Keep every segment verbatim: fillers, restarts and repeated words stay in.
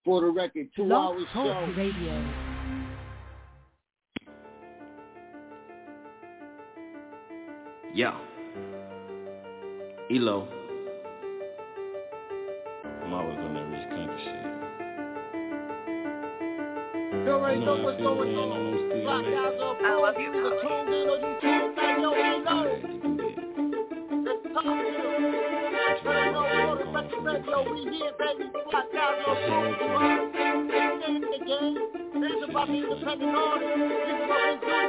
For the record, two Love hours Talk show. Radio. Yo. Elo. I'm always on that rich country shit. You already know what's going on. Black guys on I love you. Either tuned in or you tuned back. Yo, Elo. Let's talk to you. Let them know for the record. Yo, we here, baby. Black guys on phone. You are in the game. This is about the independent artists. This is what we do.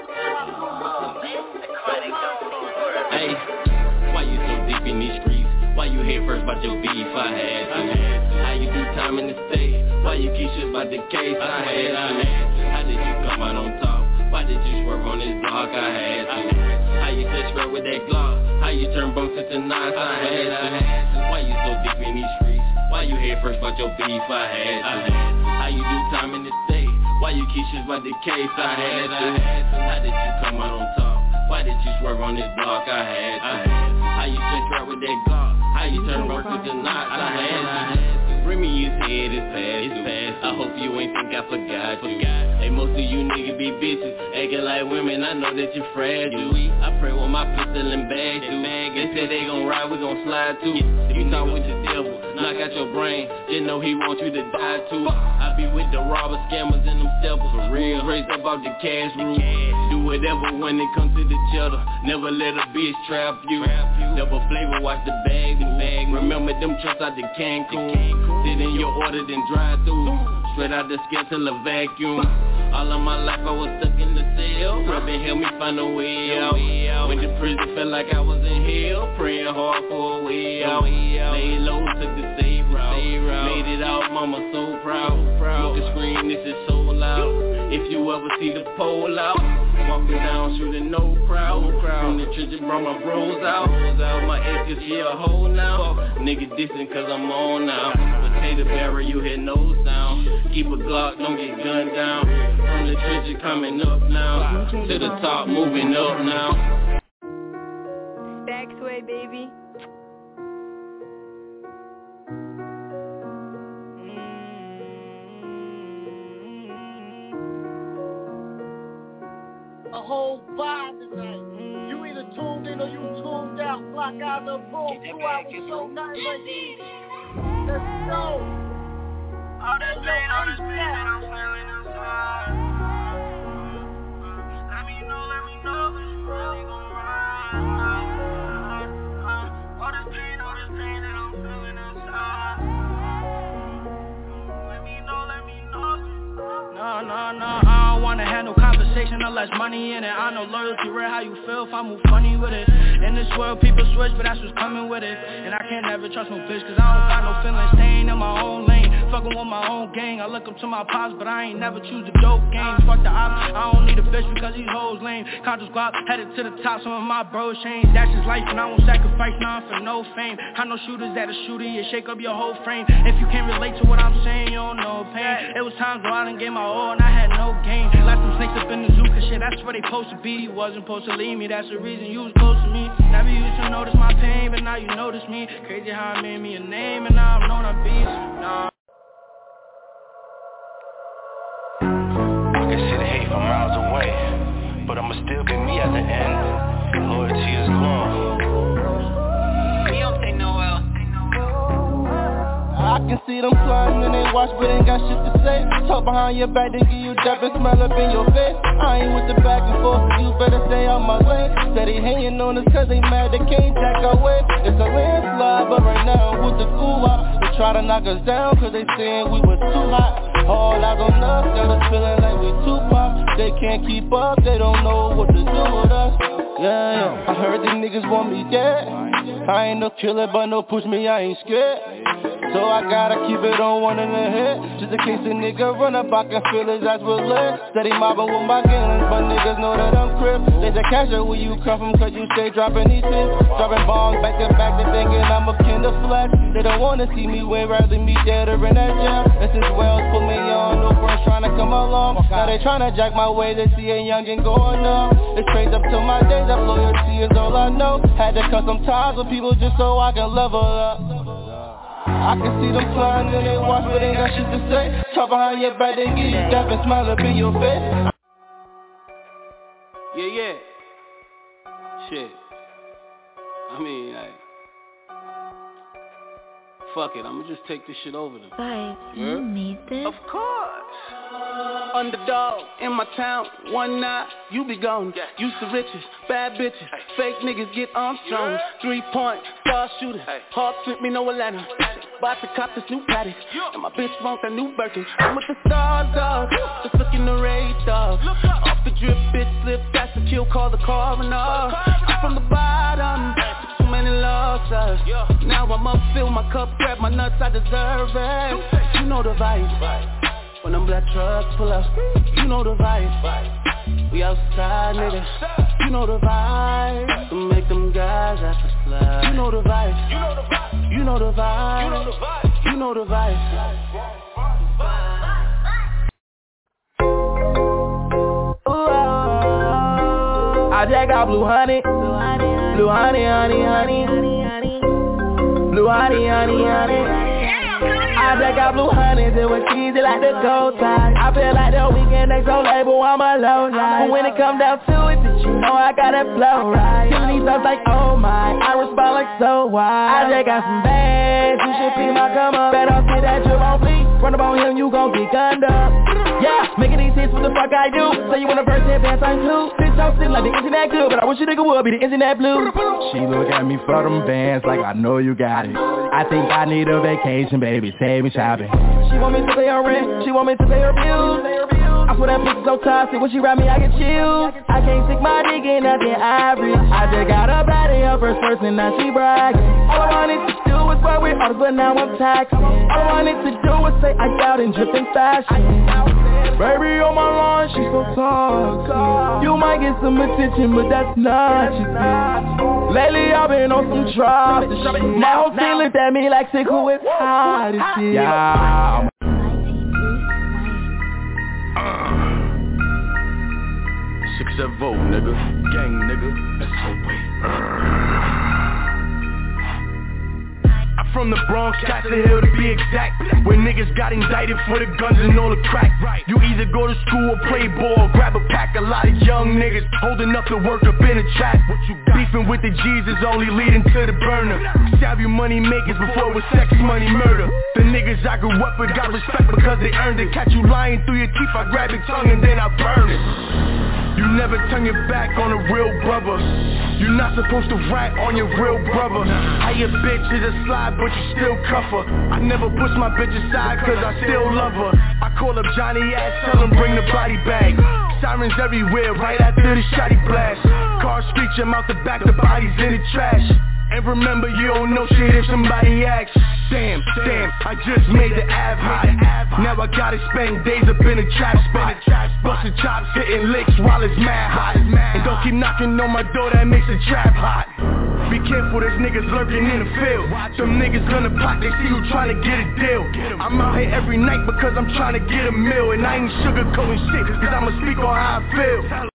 Hey, why you so deep in these streets? Why you hear first about your beef? I had to. How you do time in the state? Why you keep shit about the case? I had to. How did you come out on top? Why did you swerve on this block? I had to. How you just swerve with that Glock? How you turn bumps into knives? I had to. Why you so deep in these streets? Why you hear first about your beef? I had to. How you do time in the state? Why you keep shit about the case? I had to. How did you come out on top? Why did you swerve on this block? I had to. How you just swerve with that Glock? How you turn bumps into knives? I had to. Bring me his head, it's past, it's past. I hope you ain't think I forgot you. Hey, most of you niggas be bitches, acting like women, I know that you fragile. I pray with my pistol and bag you. They say they gon' ride, we gon' slide too. If you talk with the devil, knock out your brain, just know he want you to die too. I be with the robbers, scammers, and them steppers. For real, raised up out the cash room. Do whatever when it comes to the cheddar. Never let a bitch trap you. Double flavor, watch the bag, the bag. Remember them trips out the Cancun. Sit in your order, then drive through. Straight out the scale till a vacuum. All of my life I was stuck in the cell. Rubbing help me find a way out. Went to prison, felt like I was in hell. Praying hard for a way out. Lay low, took the safe route. Made it out, mama so proud. Smoke a scream, this is so loud. If you ever see the pole out, walking down, shooting no crowd. From the church, brought my bros out. My ex is here a hole now. Nigga dissing cause I'm on now. Potato barrel, you hear no sound. Keep a Glock, don't get gunned down. From the trenches coming up now. To the top, moving up now. Stacks way, baby. A whole vibe tonight. You either tuned in or you tuned out. Black guys on phone. Two hours show, nothing but heat. Let's go. All this pain, all this pain that I'm feeling inside. Let me know, let me know if you really gon' ride. All this pain, all this pain that I'm feeling inside. Let me know, let me know. No, no, no, I don't wanna have no conversation unless money in it. I know loyalty rare, how you feel if I move funny with it. In this world people switch, but that's what's coming with it. And I can't never trust no bitch, cause I don't got no feelings. Staying in my own lane, fucking with my own gang. I look up to my pops, but I ain't never choose the dope game. Fuck the ops, I don't need a bitch because these hoes lame. Conscious guap, headed to the top, some of my bros change. That's just life and I won't sacrifice none for no fame. I know shooters that a shooter, you shake up your whole frame. If you can't relate to what I'm saying, you don't know pain. It was times where I done gave my all and I had no gain. Left some snakes up in the zoo, cause shit, that's where they supposed to be. You wasn't supposed to leave me, that's the reason you was close to me. Never used to notice my pain, but now you notice me. Crazy how it made me a name, and now I'm known I'm beast. Nah. I can see the hate from miles away, but I'ma still be me at the end. Loyalty is gone. We don't say no well. I can see them plotting and they watch but ain't got shit to say. Talk behind your back, then give you dap and smile up in your face. I ain't with the back and forth, you better stay out my way. Steady hating on us cause they mad they can't jack our way. It's a landslide, but right now with the cool out, they try to knock us down cause they saying we was too hot. All eyes on us, got us feeling like we too pop. They can't keep up, they don't know what to do with us. Yeah, yeah. I heard these niggas want me dead. I ain't no killer, but no push me, I ain't scared. So I gotta keep it on one in the head. Just in case a nigga run up, I can feel his eyes will lit. Steady mobbing with my gangs, but niggas know that I'm crip. They say cash out where you come from, cause you stay dropping these tips. Dropping bombs back to back, they thinking I'm a kin of flesh. They don't wanna see me win, rather me dead or in that jail. This is Wells, put me on, no friends trying to come along. Now they tryna jack my way, they see a youngin' going up. It's straight up to my days, that loyalty is all I know. Had to cut some ties with people just so I can level up. I can see them flying and they watch, but ain't got shit to say. Talk behind your back, they give you death and smile up in your face. Yeah, yeah. Shit. I mean, like, fuck it, I'ma just take this shit over them. Guys, you need this? Of course. Underdog in my town, one night, you be gone. Yeah. Used to riches, bad bitches, hey. Fake niggas get Armstrong. Yeah. Three point, star shooter, hey. Hawk sent me no Atlanta. About to cop this new Patty, yeah. And my bitch want that new Birkin. I'm with the stars, dog, just looking the radar. Off the drip, bitch slip, that's a kill, call the coroner. I'm from the bottom, too many losses. Yeah. Now I'm up, fill my cup, grab my nuts, I deserve it. You know the vibe. When them black trucks pull up, you know the vibe. We outside, nigga. You know the vibe. To make them guys have to slide. You know the vibe. You know the vibe. You know the vibe. You know the vibe. You know the vibe. I just got blue honey, blue honey, honey, honey, blue honey, honey, honey. I just got blue honey, it was easy like the gold tide. I feel like the weekend they so label, I'm a low line. But when it come down to it, bitch, you know I got that flow right. Killing these stuff like, oh my, I respond like so wide. I just got some bags, you should be my come up. Better see that drip on fleek, run up on him, you gon' get gunned up. Yeah, making these hits, what the fuck I do? Say you wanna burst that pants on two. Bitch, I'm sitting like the internet good, but I wish you nigga would be the internet blue. She look at me for them bands like I know you got it. I think I need a vacation, baby, save me shopping. She want me to pay her rent, she want me to pay her bills. I swear that pussy so toxic, when she ride me I get chills. I can't stick my dick in nothing average. I just got a body of first person, now she bragging. All I wanted to do was work with artists, but now I'm taxing. All I wanted to do was say I got in dripping fashion. Baby on my lawn, she so toxic. You might get some attention, but that's not your thing. Lately I've been on some drops. My whole team looked at me like, sick, who is hot as shit. Yeah. Six seven vote, nigga. Gang, nigga. Let's go, wait. I'm from the Bronx, Castle Hill to be exact, where niggas got indicted for the guns and all the crack. You either go to school or play ball, grab a pack. A lot of young niggas holding up the work up in the trap. Beefing with the G's is only leading to the burner. Savvy money makers before it was sex, money, murder. The niggas I grew up with got respect because they earned it. Catch you lying through your teeth, I grab your tongue and then I burn it. You never turn your back on a real brother. You're not supposed to rat on your real brother. How your bitch is a slide but you still cuff her. I never push my bitch aside cause I still love her. I call up Johnny Ass, tell him bring the body bag. Sirens everywhere right after the shotty blast. Cars screech them out the back, the bodies in the trash. And remember you don't know shit if somebody asks. Damn, damn, I just made the Av high. Now I gotta spend days up in a trap spot. Bustin' chops, hitting licks while it's mad hot. And don't keep knocking on my door, that makes the trap hot. Be careful, there's niggas lurking in the field. Some niggas gonna plot, they see you trying to get a deal. I'm out here every night because I'm trying to get a meal. And I ain't sugarcoating shit, cause I'ma speak on how I feel.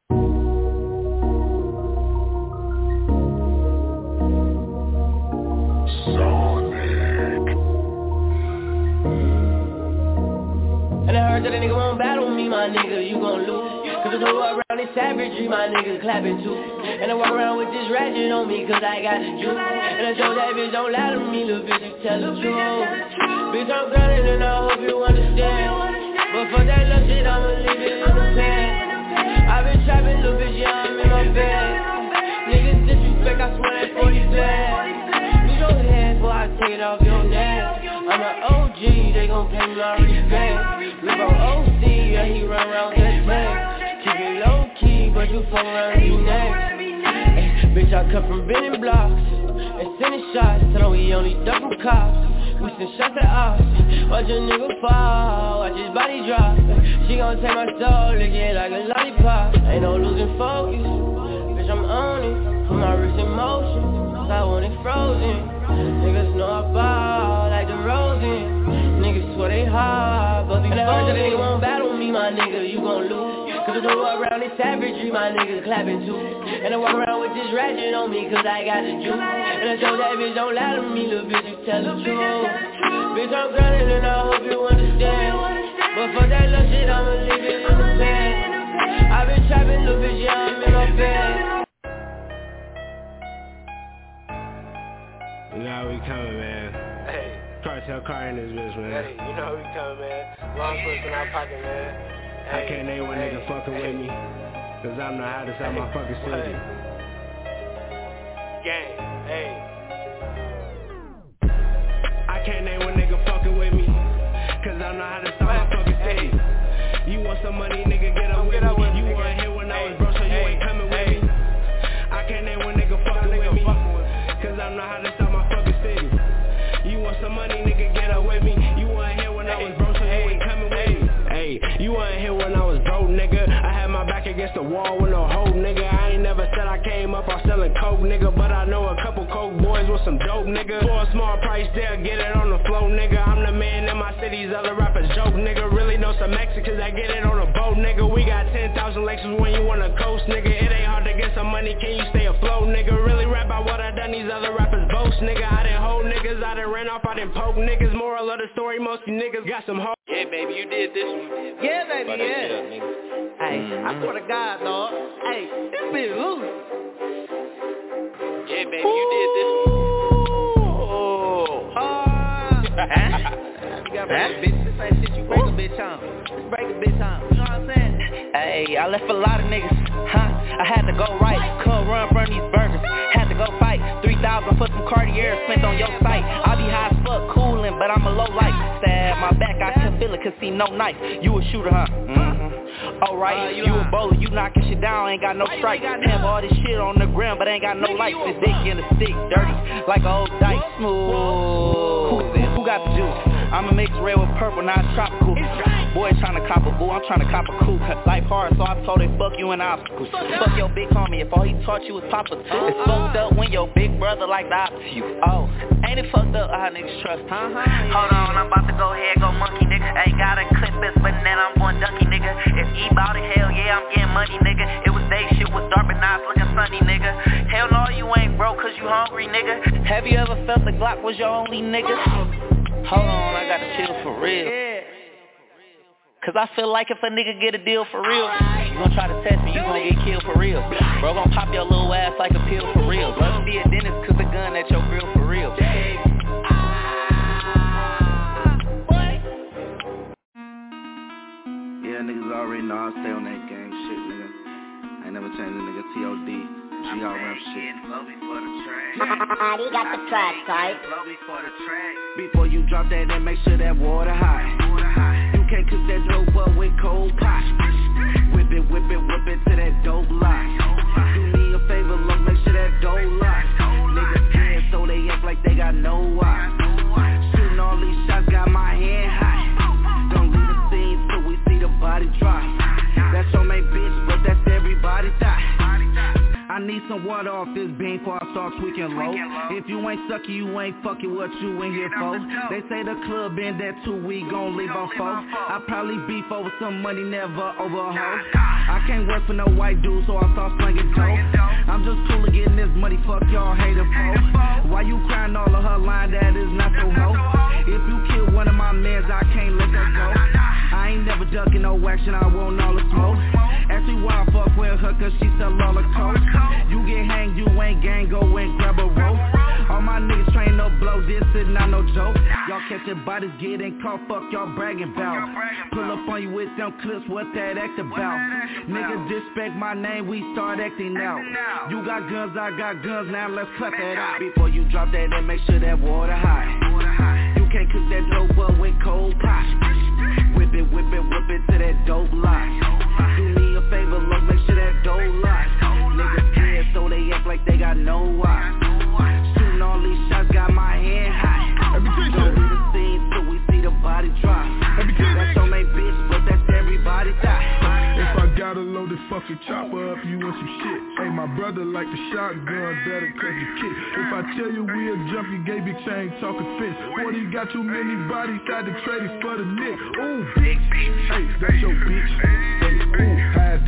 And I heard that a nigga won't battle me, my nigga, you gon' lose. Cause I go around this savagery, my niggas clapping too. And I walk around with this ratchet on me cause I got the juice. And I told that bitch don't lie to me, little bitch, you tell the truth. Bitch, I'm grounded and I hope you understand. But for that little shit, I'ma leave it in the pan. I been trapping, little bitch, yeah, I'm in my bed. Niggas disrespect, I swear that forty bad. You don't head, boy, I take it off your neck. I'm an O G, they gon' pay me my respect. Live on O C, yeah, he run around that neck. Keep it low key, but you fuck around me next. Ay, bitch, I come from bending blocks and sending shots. Tell them we only double cops. We send shots at us. Watch a nigga fall, watch his body drop. She gon' take my soul, lick it like a lollipop. Ain't no losing focus, bitch, I'm on it. Put my wrist in motion, cause I want it frozen. Niggas know I ball like the Rosen. Niggas swear they hard, but before and I heard that they won't battle me, my nigga, you gon' lose. Cause the whole around is savagery, my niggas clapping too. And I walk around with this ratchet on me cause I got the juice. And I told that bitch don't lie to me, little bitch, you tell the truth. Bitch, I'm grinding and I hope you understand. But for that little shit, I'ma leave it in the past. I've been trapping, little bitch, yeah, I'm in my bed. You know how we coming, man. Hey. Cartel car in this bitch, man. Hey, you know how we coming, man. Long clips in our pocket, man. Hey, I can't name one hey. nigga fucking hey. with me. Cause I'm the hottest out hey. my fucking city. Gang, hey. I can't name one nigga fucking with me. Cause I'm the hottest out my fucking city. Hey. You want some money, nigga, get up with me. With you nigga. weren't here when hey. I was broke, so you hey. ain't coming with hey. me. I can't name one nigga fucking with me. Cause I'm the hottest out my fucking city. You want some money, nigga, get up with me. You weren't here when I was broke, so you ain't coming with me. Hey, you weren't here when I was broke, nigga. I had my back against the wall with no hope, nigga. I ain't never said I came up off selling coke, nigga. But I know a couple coke boys with some dope, nigga. For a small price, they'll get it on the flow, nigga. I'm the man in my city's other rappers joke, nigga. Really know some Mexicans that get it on a boat, nigga. We got ten thousand Lexus when you wanna coast, nigga. It ain't hard to get some money, can you stay afloat, nigga? Really rap about what I done, these other rappers boast, nigga. I done hold niggas, I done ran off, I done poke niggas. Moral of the story, most of you niggas got some hoes. Yeah, baby, you did this one. Yeah, baby, but yeah. Shit, hey, mm-hmm. I swear to God, dog. Hey, this bitch loose. Yeah, baby, you did this one. Oh. You gotta break a bitch. This ain't shit you break a bitch on. Just break a bitch on. You know what I'm saying? Hey, I left a lot of niggas, huh? I had to go right, come run from these burgers. Had to go fight, three thousand for some Cartier spent on your site. I be high as fuck, coolin', but I'm a low light. Stab my back, I can feel it, cause see no knife. You a shooter, huh? Mm-hmm. Alright, uh, you, you a bowler, you knockin' shit down, ain't got no strike. Have all this shit on the ground, but ain't got no lights. This dick in the stick, dirty, like a old dice. Smooth. Who got the juice? I'ma mix red with purple, now it's tropical. Boy tryna cop a boo, I'm tryna cop a coupe. Life hard, so I told her fuck you in obstacles. Fuck your big homie, if all he taught you was Papa too. It's fucked up when your big brother like the opposite you. Oh, ain't it fucked up how niggas trust, huh? Hold on, I'm about to go ahead, go monkey, nigga. Ain't got a clip this, but then I'm going dunky, nigga. If E bout it, hell yeah, I'm getting money, nigga. It was day shit was dark, but now it's looking sunny, nigga. Hell no, you ain't broke cause you hungry, nigga. Have you ever felt the Glock was your only nigga? Hold on, I gotta chill for real. Cause I feel like if a nigga get a deal for real, you gon' try to test me, you gon' get killed for real. Bro gon' pop your little ass like a pill for real. Must be a dentist cause the gun at your grill for real. Yeah, niggas already know I stay on that gang shit, nigga. I ain't never changed a nigga T O D. G R rap shit. He got the track, tight. Before you drop that, then make sure that water hot. You can't cook that dope up with cold pot. Whip it, whip it, whip it to that dope lot. Do me a favor, look, make sure that dope lot. Niggas scared, so they act like they got no why. Shooting all these shots, got my hand high. Don't leave the scene till we see the body drop. That's your main bitch, but that's everybody thought. I need some water off this bean before I start tweaking low. If you ain't sucky, you ain't fucking what you in here for. They say the club been there too, we gon' leave on four. I probably beef over some money, never over a hoe. I can't work for no white dude, so I start slinging dope. I'm just cool to getting this money, fuck y'all hater for. Why you crying all of her line, that is not so hoe. If you kill one of my mans, I can't let that go. I ain't never ducking no action, I want all the smoke. Ask me why I fuck with her, cause she sell all the coke. You get hanged, you ain't gang, go and grab a rope. All my niggas train no blow, this is not no joke. Y'all catching bodies getting caught, fuck y'all bragging about. Pull up on you with them clips, what that act about? Niggas disrespect my name, we start acting out. You got guns, I got guns, now let's cut that out. Before you drop that, then make sure that water hot. You can't cook that dope up with cold pot. Whip it, whip it, whip it to that dope lot. Do me a favor, look, make sure that dope lot. Niggas scared, so they act like they got no why. Shooting all these shots, got my hand high. Don't leave the scene till we see the body drop. That's your main bitch, but that's everybody die. If I got a loaded fucking chopper up, you want some shit. Hey, my brother like the shotgun, better cause the kick. If I tell you we'll jump, you gave big chain talking fence. Boy, you got too many bodies, tried to trade it for the nick. Ooh, bitch, hey, that's your bitch. Hey, ooh, high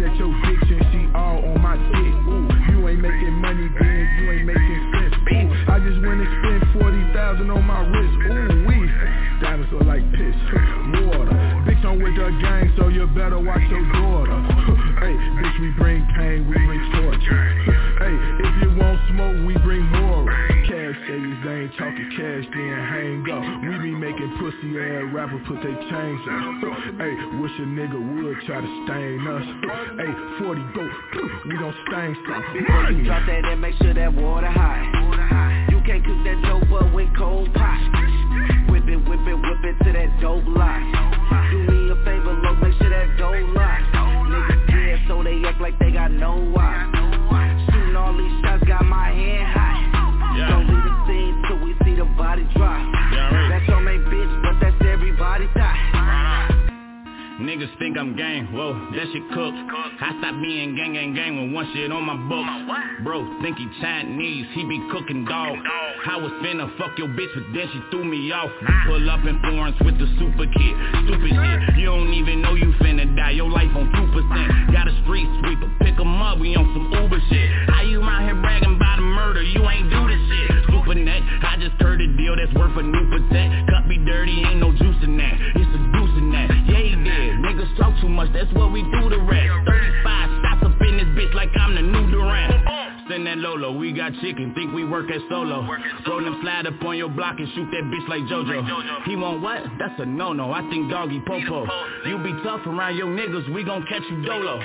gang, so you better watch your daughter. Hey, bitch, we bring pain, we bring torture. Hey, if you want smoke, we bring more. Cash savings, they ain't talking cash, then hang up. We be making pussy ass rappers put they chains up. Hey, wish a nigga would try to stain us. Hey, forty go, we gon' stain something. You drop that and make sure that water high. You can't cook that dope up with cold pot. Whip it, whip it, whip it to that dope lock. Do me a favor, look, make sure that dope lock. Niggas scared, so they act like they got no why. Shooting all these shots, got my hand high. Yeah. Don't leave the scene till we see the body drop. Yeah, that's your main bitch, but that's everybody die. Niggas think I'm gang, whoa, that shit cooked. I stopped being gang, gang, gang with one shit on my book. Bro, think he Chinese, he be cooking dog. I was finna fuck your bitch, but then she threw me off. Pull up in Florence with the super kid, stupid shit. You don't even know you finna die, your life on two percent. Got a street sweeper, pick him up, we on some Uber shit. How you around here bragging about a murder, you ain't do this shit. Super net, I just heard a deal that's worth a new percent. Cup be dirty, ain't no juice in that, it's a deuce in that. Yeah, he did. Niggas talk too much, that's what we do the rest. thirty-five shots up in this bitch like I'm the new Durant. Send that Lolo, we got chicken, think we work at solo. Roll them slide up on your block and shoot that bitch like JoJo. He want what? That's a no-no, I think doggy popo. You be tough around your niggas, we gon' catch you dolo.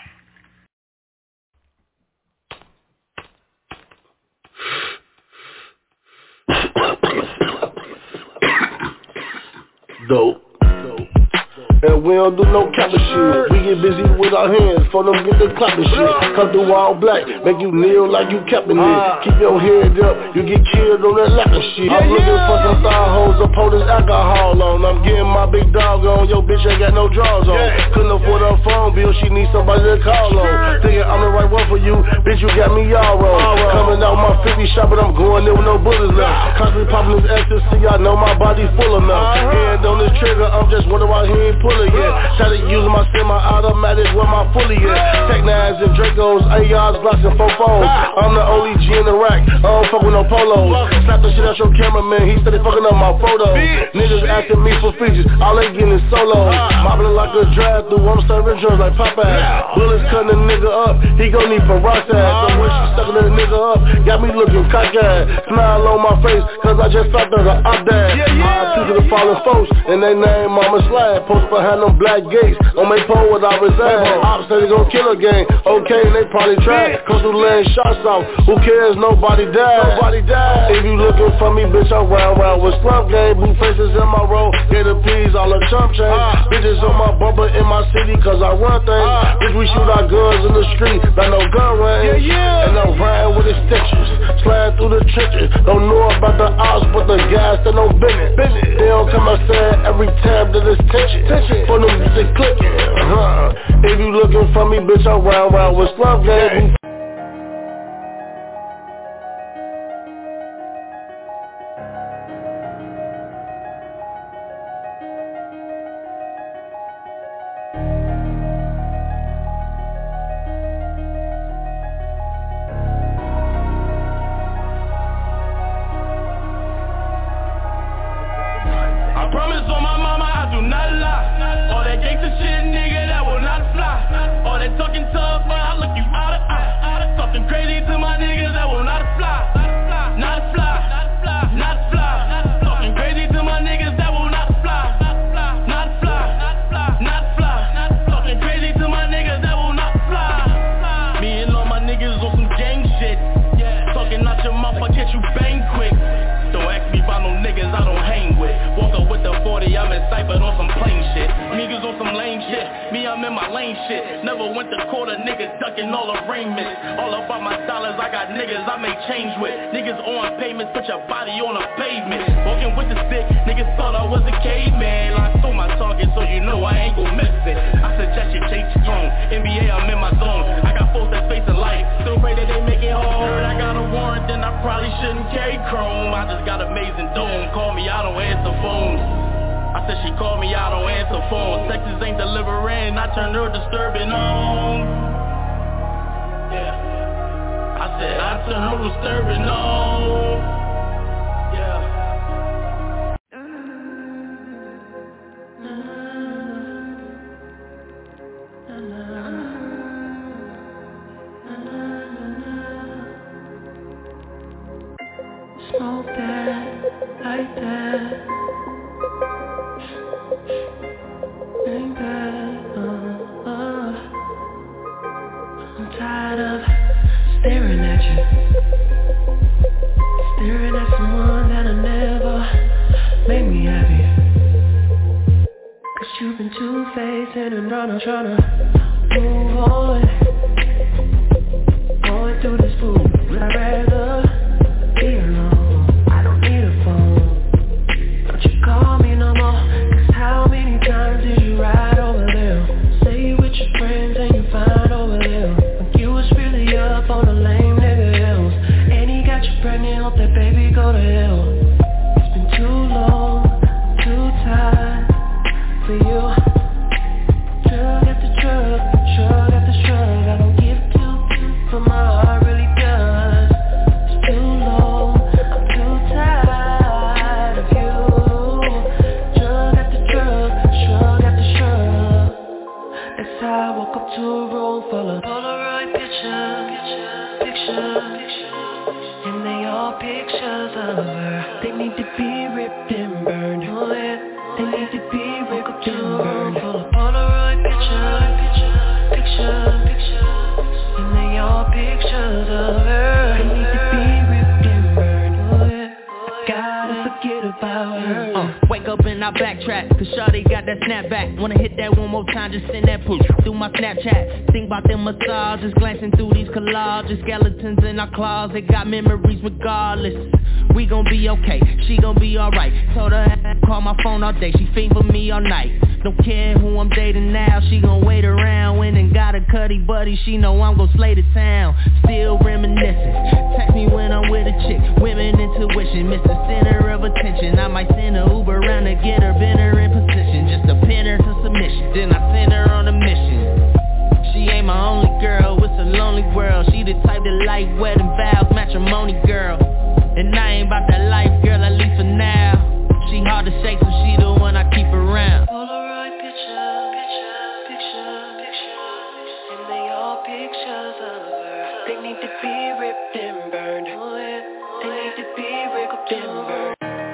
Dope. And we don't do no capping shit. We get busy with our hands, for them get the clapping shit. Come through all black, make you kneel like you capping it. Keep your head up, you get killed on that lapping shit. I'm looking for some thigh hoes, up holding alcohol on. I'm getting my big dog on, your bitch ain't got no drawers on. Couldn't afford her phone bill, she needs somebody to call on. Thinking I'm the right one for you, bitch, you got me all wrong. Coming out my fifty shot, but I'm going there with no bullets left. Constantly popping this ecstasy, I know my body full enough. Hand on this trigger, I'm just wondering why he ain't pulling yet. Try to use my semi-automatic where my fully at. Tech nines and Dracos, A Rs, Glocks and Fofos. I'm the only G in the rack, I don't fuck with no polos. Slap the shit out your cameraman, he said he fucking up my photos. Niggas asking me for features, all they getting is solos. Mobbing like a drive-through, I'm serving drugs like Popeye. Bullets cutting a nigga up, he gon' need peroxide. So when she sucking that nigga up, got me looking cockeyed. Smile on my face, cause I just thought that the op died. I took to the fallen folks, and they name Mama Slide. Post behind them black gates, on my pole what I resign. Ops say they gon' kill again, okay, they probably try. Come through laying shots off, who cares, nobody died. Nobody died. If you looking for me, bitch, I'm round round with slump game. Blue faces in my road, gator peas, all the chump chains. uh, Bitches on my bumper in my city, cause I run things. uh, Bitch, we shoot our guns in the street, not no gun range. Yeah, yeah. And I'm riding with extensions, sliding through the trenches. Don't know about the ops, but the guys that know business. They don't come outside every time that it's tension. For them music clicking, uh-huh. If you looking for me, bitch, I'm round round with slump game. two-faced and I'm tryna, tryna move on. Going through this food, I'd rather be alone. I don't need a phone. Don't you call me no more. Cause how many times did you ride over there? Say you with your friends and you find over there when you was really up on the lame nigga hills. And he got you pregnant, hope that baby go to hell. It's been too long, too tired for you. Drug after drug, drug after drug. I don't give two, but my heart really does. It's too long, I'm too tired of you. Drug after drug, drug after drug. That's how I woke up to a room full of Polaroid pictures, pictures, and they all pictures of her. They need to be ripped and burned. Oh yeah, they need to be ripped and burned. Full of Polaroid pictures, pictures, pictures, and they all pictures of her. They need to be ripped and burned. Oh yeah, I gotta forget about her. Uh, wake up and I backtrack, cause Shawty got that snapback. Wanna hit that one more time, just send that push through my Snapchat. Think about them massages, glancing through these collages. Skeletons in our closet, got memories regardless. We gon' be okay, she gon' be alright. Told her I call my phone all day, she fiend for me all night. Don't care who I'm dating now, she gon' wait around. Went and got a cutty buddy, she know I'm gon' slay the town. Still reminiscing, text me when I'm with a chick. Women intuition, miss the center of attention. I might send a Uber around to get her, bend her in position. Just to pin her to submission, then I send her on a mission. She ain't my only girl, it's a lonely world. She the type that like wedding vows, matrimony girl. And I ain't about that life, girl, at least for now. She hard to shake, so she the one I keep around. Polaroid picture, picture, picture, picture, and they all pictures of her. They need to be ripped and burned. Oh yeah, they need to be ripped and burned.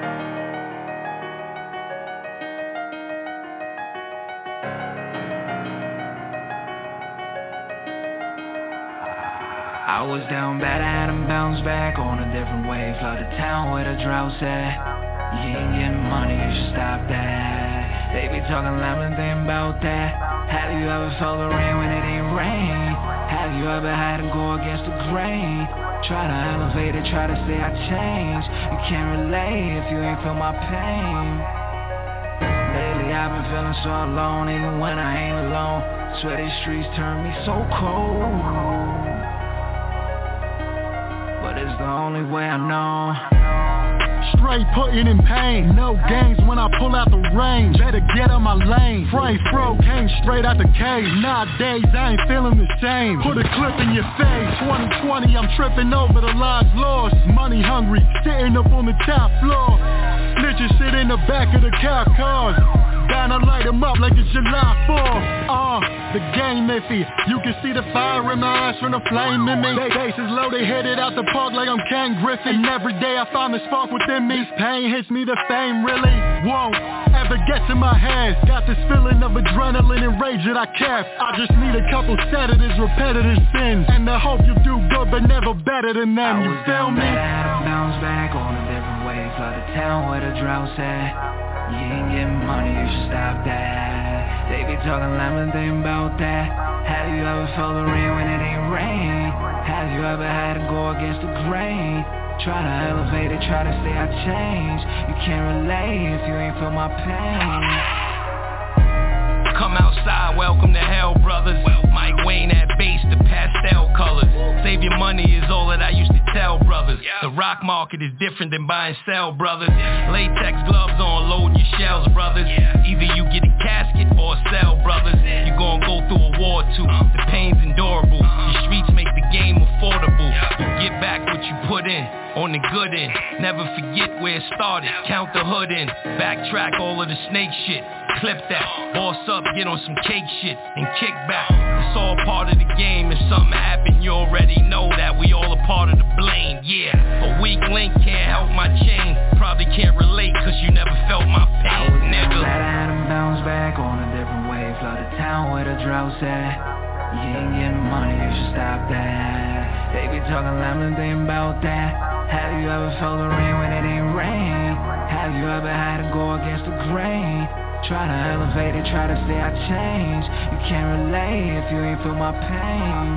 I was down bad, I had them bounce back on a different wave. Flood the town where the droughts at. You ain't getting money, you should stop that. They be talking lemon, think about that. Have you ever felt the rain when it ain't rain? Have you ever had to go against the grain? Try to elevate it, try to say I changed. You can't relate if you ain't feel my pain. Lately I've been feeling so alone, even when I ain't alone. Swear these streets turn me so cold. But it's the only way I know. Straight putting in pain, no games when I pull out the range. Better get on my lane. Frame fro came straight out the cage. Nowadays I ain't feeling the same. Put a clip in your face. twenty twenty I'm tripping over the lives lost. Money hungry, sitting up on the top floor. Snitches sit in the back of the cop cars. Down to light them up like it's July fourth. Uh, the game iffy. You can see the fire in my eyes from the flame in me. They bases low, they hit it out the park like I'm Ken Griffey. And every day I find the spark within me. This pain hits me, the fame really won't ever get to my head. Got this feeling of adrenaline and rage that I kept. I just need a couple sedatives, repetitive sins, and I hope you do good but never better than them. You feel me? I had to bounce back on a different wave. Flood the town where the droughts at. You ain't getting money, you should stop that. They be talking lemon, think about that. Have you ever felt the rain when it ain't rain? Have you ever had to go against the grain? Try to elevate it, try to say I changed. You can't relate if you ain't feel my pain. Come outside, welcome to hell, brothers. Mike Wayne at base, the pastel colors. Save your money is all that I used to tell brothers. The rock market is different than buy and sell, brothers. Latex gloves on, load your shells, brothers. Either you get a casket or a cell, brothers. You gon' go through a war too. The pain's endurable. Your streets make the game affordable. You get back what you put in. On the good end, never forget where it started. Count the hood in, backtrack all of the snake shit. Clip that, boss up, get on some cake shit, and kick back. It's all part of the game. If something happen, you already know that we all a part of the blame. Yeah, a weak link can't help my chain. Probably can't relate, cause you never felt my pain, nigga. Glad I had them bounce back on a different wave. Flood the town where the droughts at. You ain't getting money, you should stop that. They be talking lemon, think about that. Have you ever felt the rain when it ain't rain? Have you ever had to go against the grain? Try to elevate it, try to say I changed. You can't relate if you ain't feel my pain.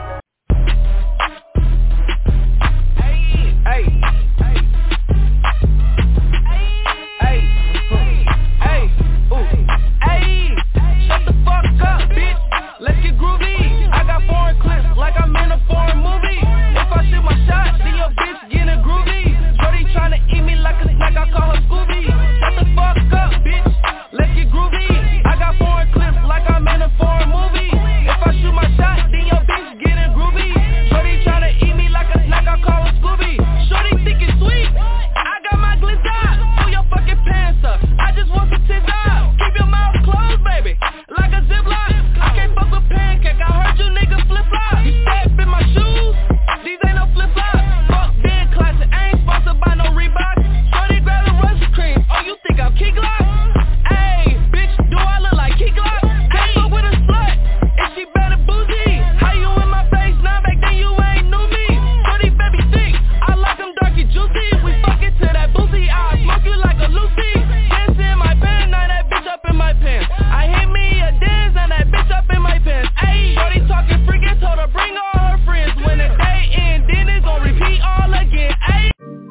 Hey, hey, hey, hey, ooh, hey, shut the fuck up, bitch. Let's get groovy. I got foreign clips like I'm in a foreign movie. If I shoot my shot, then your bitch getting groovy. Shorty tryna eat me like a snack, I call her Scooby. Shut the fuck up, bitch. Let's get groovy. I got foreign clips like I'm in a foreign movie. If I shoot my shot, then your bitch getting groovy. Shorty tryna eat me like a snack, I call her Scooby. Shorty think it's sweet. I got my glitz out. Pull your fucking pants up. I just want some tits out. Keep your mouth closed, baby. Like a ziplock. I can't fuck with pancake. I heard you niggas flip flop. You step in my shoes. These ain't no flip flops. Fuck big classic. I ain't sponsored by no Reebok. Shorty grab the Russian cream. Oh, you think I'm Key Glock? Hey, bitch, do I look like Key Glock? Can't fuck with a slut. Is she better bougie? How you in my face now? Back then you ain't knew me. Shorty baby thick. I like them darky juicy. We fuck it to that boozy. I smoke you like a Lucy. Dance in my pants. Now that bitch up in my pants. I hit me a dance and that bitch up in my pants. Ayy, shorty talking freaking. Told her bring all her friends. When the day end, then it's gon' repeat all again. Ayy.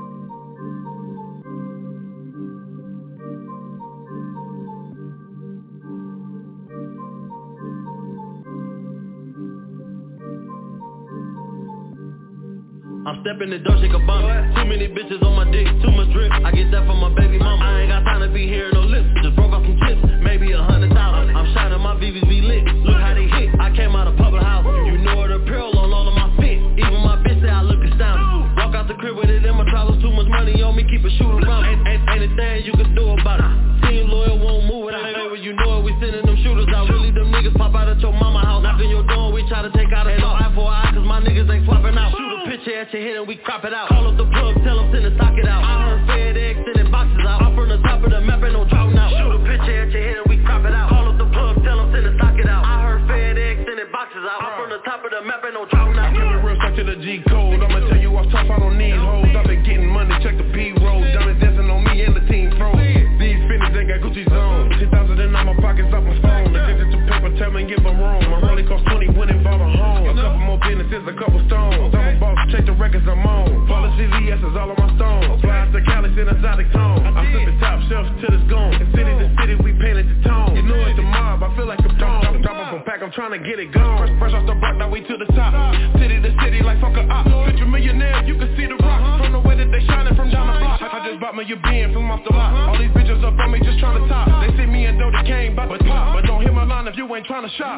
I'm stepping the door, shake a bump. Too many bitches on my dick, too much drip. I get that from my baby mama. I ain't got time to be hearing no lips. Just broke off some chips, maybe a hundred thousand. I'm shining, my V Vs be lit. Look how they hit. I came out of public house. You know the pearl on all of my fit. Even my bitch say I look astounding. Walk out the crib with it in my trousers. Too much money on me, keep a shooter around. Ain't, ain't, ain't a thing you can do about it. Team loyal won't move it. I ain't you know it. We sending them shooters out. Really them niggas pop out at your mama house. Knocking your door, we try to take out a no eye for eye, cause my niggas ain't swapping out. Shoot a picture at your head and we crop it out. Call up the plug, tell them send the socket out. I heard FedEx sending boxes out. I'm from the top of the map and no drought now. Shoot a picture at your head and we crop it out. Call up the plug, tell them send the socket out. I heard FedEx sending boxes out. I'm from the top of the map and no drought now. Give it real stuck to the G code. I'ma tell you off top, I don't need hoes. I've been getting money, check the B-roll. Diamonds dancing on me and the team froze. These finish ain't got Gucci's on. ten thousand in all my pockets off my phone. Addicted to paper, tell me give them room. My rolling cost twenty, went and bought a home. A couple more businesses, a couple stones. I'm a boss, check the records I'm on. Flawless V V S is all on my stones. Fly out to Cali, send exotic tone. I'm sipping top shelf till it's gone. And city to city, we painted the tone. You know it's the mob, I feel like a dog. Drop off a pack, I'm trying to get it gone. Fresh, fresh off the block, now we to the top. City to city, like fuck a op. Picture millionaire, you can see the rock. From the way that they shining from down the block. I just bought me a being from off the lot. All these bitches up on me just trying to top. They see me and Dodie Kane, but, but pop. But don't hit my line if you ain't trying to shop.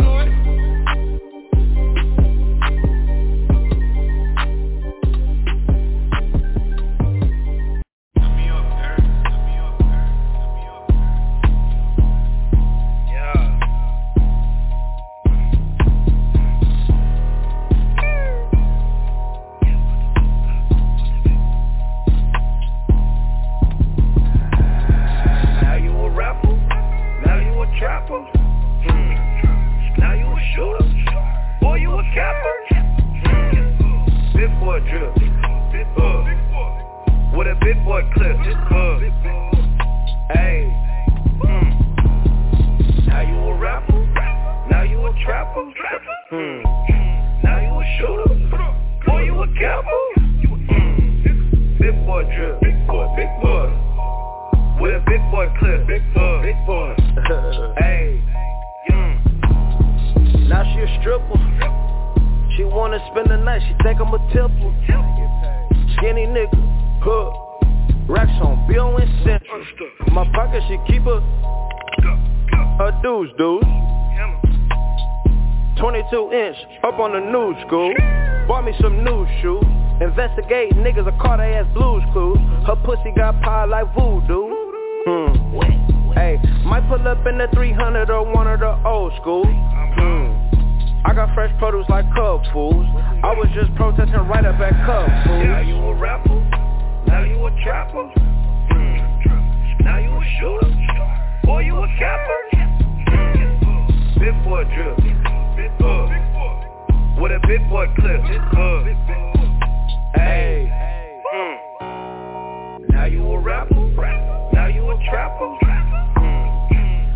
Up on the new school, bought me some new shoes. Investigate niggas, I caught her ass Blues Clues. Her pussy got pie like voodoo. Hmm. Hey, might pull up in the three hundred or one of the old school. Hmm. I got fresh produce like Cub Fools. I was just protesting right up at Cub Fools. Now you a rapper, now you a trapper. Hmm. Now you a shooter, boy you a capper. Hmm. Big boy drip, big boy. With a big boy clip, uh. Hey, mm. Now you a rapper, now you a trapper. Mm.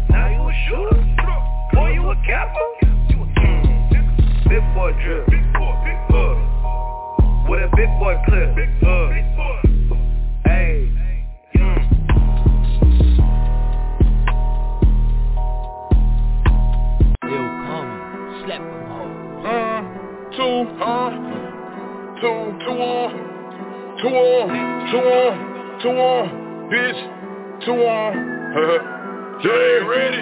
clip. Uh, hey. Uh, two, uh, two, two on, two on, two on, two on, bitch, two on, yeah, ready,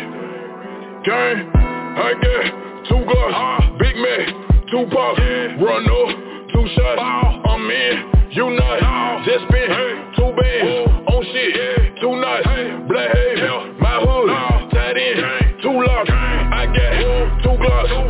gang, I get two gloves, Big Mac, two pops, run up, two shots, I'm in, you not, just spin, two bands, on shit, two nights, black haze, my hood, tied in, two locks, I got two gloves.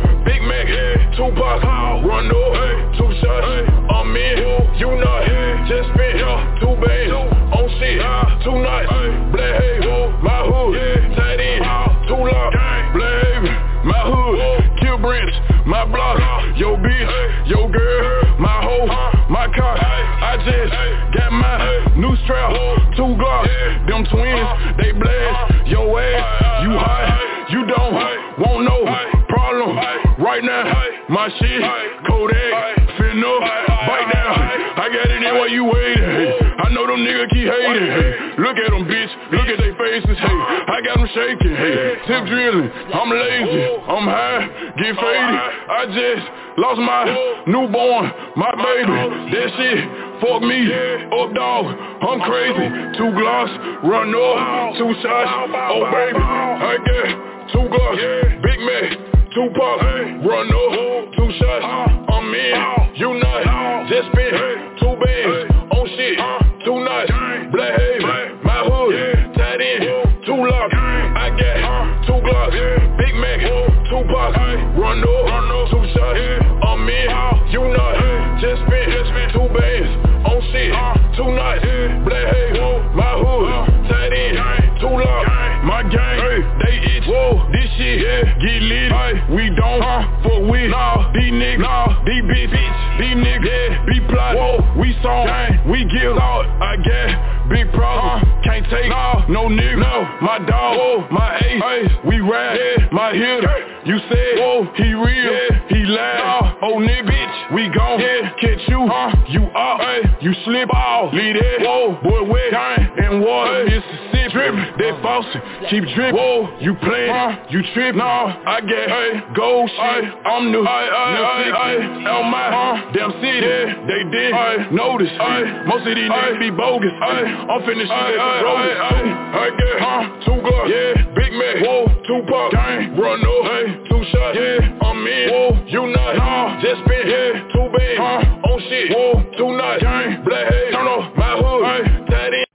Two pops, run up, two shots, I'm in, you not, just spin, two bands, on shit, two nights, black haze, my hood, tied in, two locks, black haze, my hood, kill branch, my block, yo bitch, yo girl, my hoe, my car, I just got my new strap, two glocks, them twins, they blast, yo ass, you high, you don't want no problem, right now, my shit, Kodak, finna, bite down, I got it in while you waiting, hey. I know them niggas keep hating, hey. Look at them bitch, look at they faces, hey. I got them shaking, hey. Tip drilling, I'm lazy, I'm high, get faded, I just lost my newborn, my baby, that shit, fuck me, up dog, I'm crazy, two glocks, run up, two shots, oh baby, I got two glocks, Big Mac, two pops, run up, two shots, I'm in, you not, just spin, two bands, on shit, two nights, black haze, my hood, tied in, two locks, I got two glocks, Big Mac, two pops, run up, two shots, I'm in, you not, just spin, two bands, on shit, two nights, black haze, my hood, tied in, two locks, my gang, they itch, whoa, this shit, get lit, we don't fuck with, nah, these niggas, nah, these bitch, bitch, these niggas, yeah, be plotting, whoa, we song, gang, we give out, I got big problem, uh, can't take, nah, no nigga, no, my dog, whoa, my ace, ace, we ride, yeah, my hitter, you said, whoa, he real, yeah, he lied, nah, oh nigga, bitch, we gon' yeah, catch you, huh, you up, hey, you slip off, leave that, whoa, boy, wet, gang, and water, hey, Mississippi, drip, that faucet, keep dripping, whoa, you playin', huh, you trip, nah, I get, hey, gold shit, I'm new, ay, ay, ay, ay, on my, uh, damn city, yeah, they did, ay, notice, ay, most of these niggas be bogus, ay, I'm finna shoot at the rollers, ay, I get, huh, two gloves, yeah, Big Mac, whoa, two pops, gang, run up, hey, two shots, yeah, I'm in, whoa, you not, nah, just spin, yeah, two bands, huh, on shit, whoa, two nights, gang, black haze, turn off my hood, ay, tied in.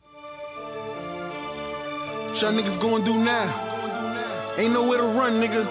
What y'all niggas gonna do now? Ain't nowhere to run, nigga.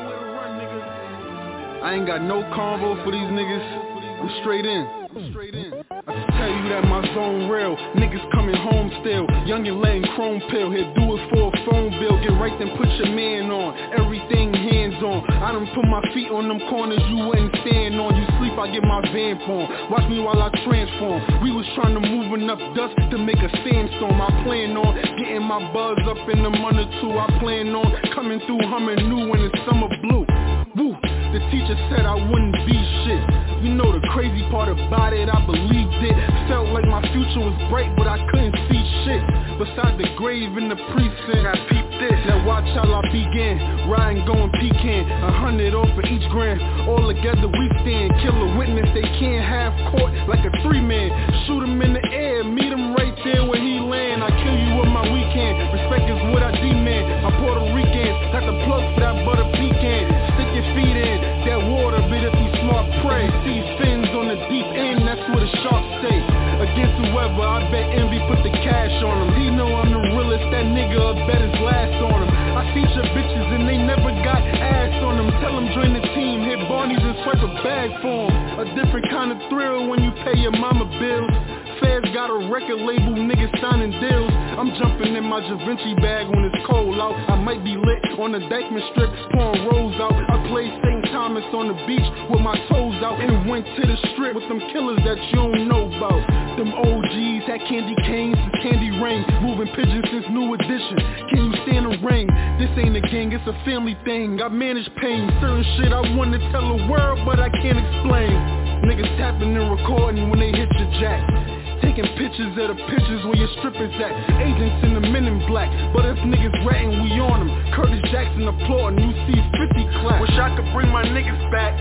I ain't got no convo for these niggas. I'm straight in. Straight in. I just tell you that my zone real. Niggas coming home still. Young and letting chrome pill. Here do it for a phone bill. Get right then put your man on. Everything hands on. I done put my feet on them corners you wouldn't stand on. You sleep, I get my vamp on. Watch me while I transform. We was trying to move enough dust to make a sandstorm. I plan on getting my buzz up in the month or two. I plan on coming through humming new when it's summer blue. Woo. The teacher said I wouldn't be shit. You know the crazy part about it, I believed it. Felt like my future was bright, but I couldn't see shit. Beside the grave in the precinct, I peeped this. Now watch how I begin. Riding, going pecan. A hundred off for each grand. All together we stand. Kill a witness, they can't have court like a three man. Shoot him in the air, meet him right there where he land. I kill you with my weekend. Respect is what I demand. I'm Puerto Rican, got the plug for that butter pecan. Stick your feet in that water, but if you smart, pray. See fins on the deep end, that's what the sharks say. Against whoever, I bet envy put the cash on him. He know I'm the realest, that nigga I bet his last on him. I feature bitches and they never got ass on them. Tell them join the team, hit Barney's and swipe a bag for him. A different kind of thrill when you pay your mama bills. Feds got a record label, niggas signing deals. I'm jumping in my Givenchy bag when it's cold out. I might be lit on the Dykeman strip, pouring rolls out. I played Saint Thomas on the beach with my toes out and went to the strip with them killers that you don't know about. Them O Gs had candy canes and candy rain, moving pigeons since New Edition. Can you stand the rain? This ain't a gang, it's a family thing. I manage pain, certain shit I wanna tell the world, but I can't explain. Niggas tapping and recording when they hit your jack. taking pictures of the pictures where your strippers at. Agents in the men in black, but if niggas ratting, we on them. Curtis Jackson applauding, you see fifty clap. Wish I could bring my niggas back.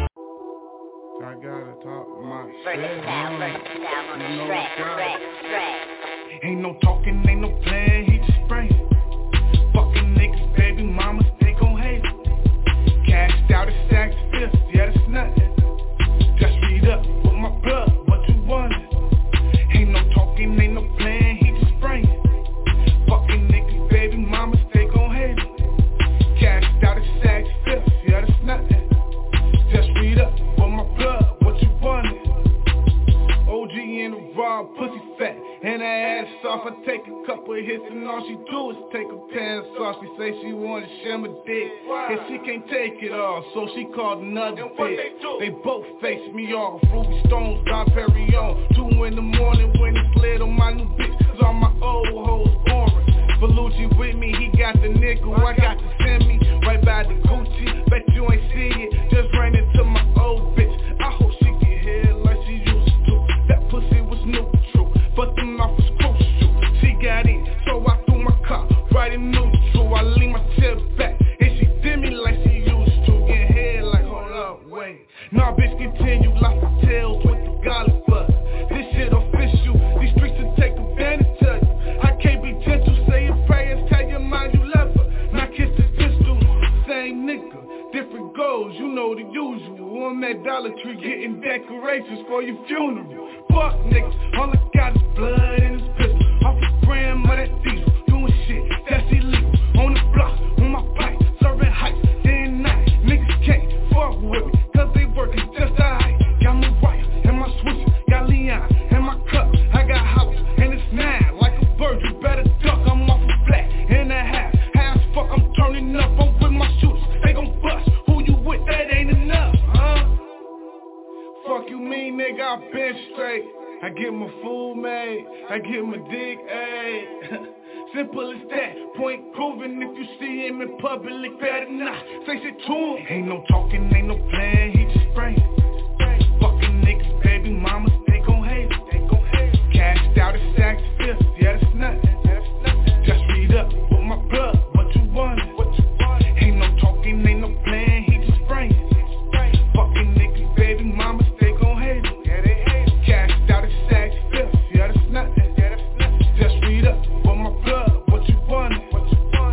I gotta talk my shit. Versatile, versatile on the track, track, track. Ain't no talking, ain't no playing, he just spraying. Fucking niggas, baby mamas, they gon' hate it. Cashed out a stack fifth, yeah that's nothing. Just read up with my blood, what you want? Ain't no talking, ain't no playing, he just spraying. Fucking niggas, baby mamas, they gon' hate it. Cashed out a stack fifth, yeah that's nothing. Just read up with my blood, what you want? O G in the raw, pussy fat, and her ass off. I take a couple of hits and all she do is take her pants off. She say she wanna share my dick, and she can't take it all, so she called another bitch. They, they both face me off, Ruby Stones, Don Perignon. Two in the morning when it slid on my new bitch, cause all my old hoes boring. Bellucci with me, he got the nickel, I got the semi, right by the Gucci. Bet you ain't see it, just ran into my old bitch. I hope she get here like she used to. That pussy was neutral, but the mouth was crucial. She got in, so I threw my car right in neutral. I lean my chair back, and she did me like she used to. Get head like, hold up, wait. Nah, bitch, continue, lots of tails with the garlic buzz. This shit official, these streets will take advantage of you. I can't be gentle, say your prayers, tell your mind you love her. Now kiss the pistol, same nigga, different goals, you know the usual. On that Dollar Tree getting decorations for your funeral. Fuck niggas, all I got is blood in his pistol. Off the gram of that diesel, doing shit that's illegal. On the block, on my pipe, serving heights, day and night. Niggas can't fuck with me, cause they working just alright. Got my wife and my switch, got Leon and my cup. I got house and it's nine, like a bird, you better duck. I'm off a flat and a half, half fuck, I'm turning up. I'm with my shooters, they gon' bust. Who you with, that ain't enough, huh? Fuck you mean, nigga, I been straight. I get my food made, I get my dick, ayy. Simple as that, point proven. If you see him in public, better not say shit to him. Ain't no talking, ain't no playing, he just spraying. Fucking niggas, baby mamas, they gon' hate it. They gon' hate it. Cashed out a stack fifth, yeah that's nothing. Just read up with my blood, what you want? Ain't no talking, ain't no playing, he just spraying. Fucking niggas, baby mamas, they gon' hate it. Yeah, they hate it. Cashed out a stack fifth, yeah that's nothing. Yeah, that's nothing. Just read up with my blood, what you want? What you want?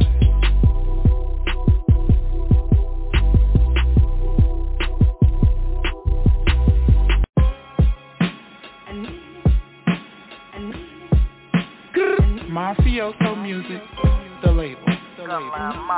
Mafioso Music, the label. The label.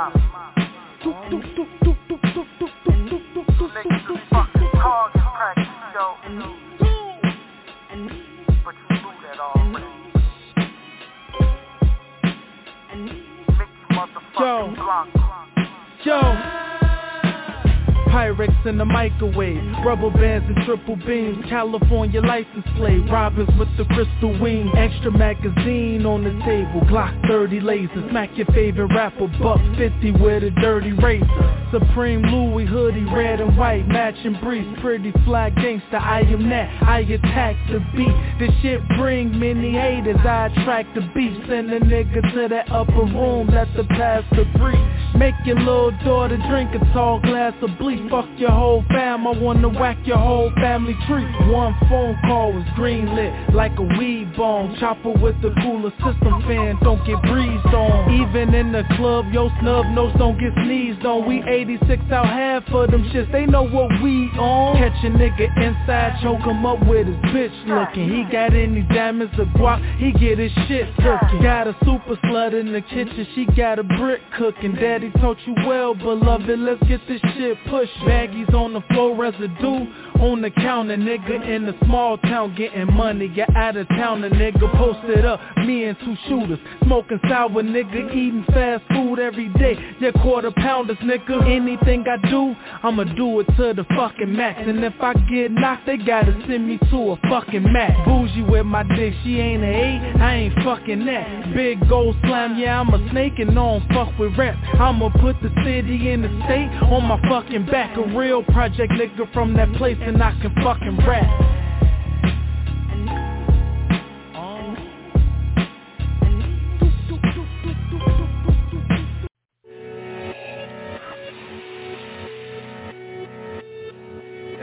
Yo, yo, Pyrex in the microwave, rubber bands and triple beams, California license plate, robbers with the crystal wing, extra magazine on the table, Glock thirty lasers, smack your favorite rapper, buck fifty with a dirty razor, Supreme Louis hoodie, red and white, matching briefs, pretty fly gangster, I am that, I attack the beat, this shit bring many haters, I attract the beef, send a nigga to that upper room, let the pastor preach, make your little daughter drink a tall glass of bleach, fuck your whole fam, I wanna whack your whole family tree. One phone call was green lit like a weed bomb. Chopper with the cooler system fan, don't get breezed on. Even in the club, yo snub nose don't get sneezed on. We eighty-six out half for them shits, they know what we on. Catch a nigga inside, choke him up with his bitch looking. He got any diamonds or guap, he get his shit cooking. Got a super slut in the kitchen, she got a brick cooking. Daddy taught you well, beloved, let's get this shit pushed. Baggies on the floor, residue on the counter, nigga in the small town getting money. Get out of town, a nigga posted up, me and two shooters, smoking sour, nigga, eating fast food every day. Yeah, quarter pounders, nigga. Anything I do, I'ma do it to the fucking max. And if I get knocked, they gotta send me to a fucking max. Bougie with my dick, she ain't an eight, I ain't fucking that. Big gold slime, yeah, I'm a snake and don't fuck with rap. I'ma put the city and the state on my fucking back. A real project nigga from that place and I can fucking rap.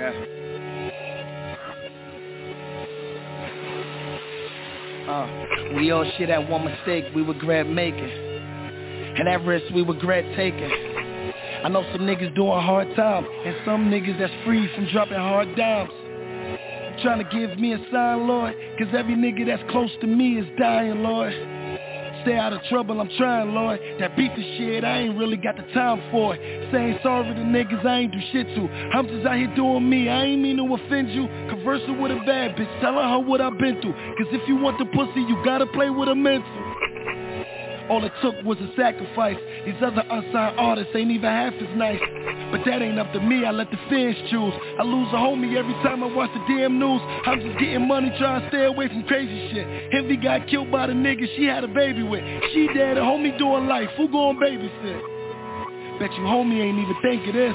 Uh, we all share that one mistake we regret making, and that risk we regret taking. I know some niggas doing hard time, and some niggas that's free from dropping hard dimes. Trying to give me a sign, Lord, cause every nigga that's close to me is dying, Lord. Stay out of trouble, I'm trying, Lord. That beef and shit, I ain't really got the time for it. Saying sorry to niggas I ain't do shit to. I'm just out here doing me, I ain't mean to offend you. Conversing with a bad bitch, telling her what I've been through. Cause if you want the pussy, you gotta play with a mental. All it took was a sacrifice. These other unsigned artists ain't even half as nice. But that ain't up to me, I let the fans choose. I lose a homie every time I watch the damn news. I'm just getting money, trying to stay away from crazy shit. Envy got killed by the nigga she had a baby with. She dead, a homie doing life, who gon' babysit? Bet you homie ain't even think of this.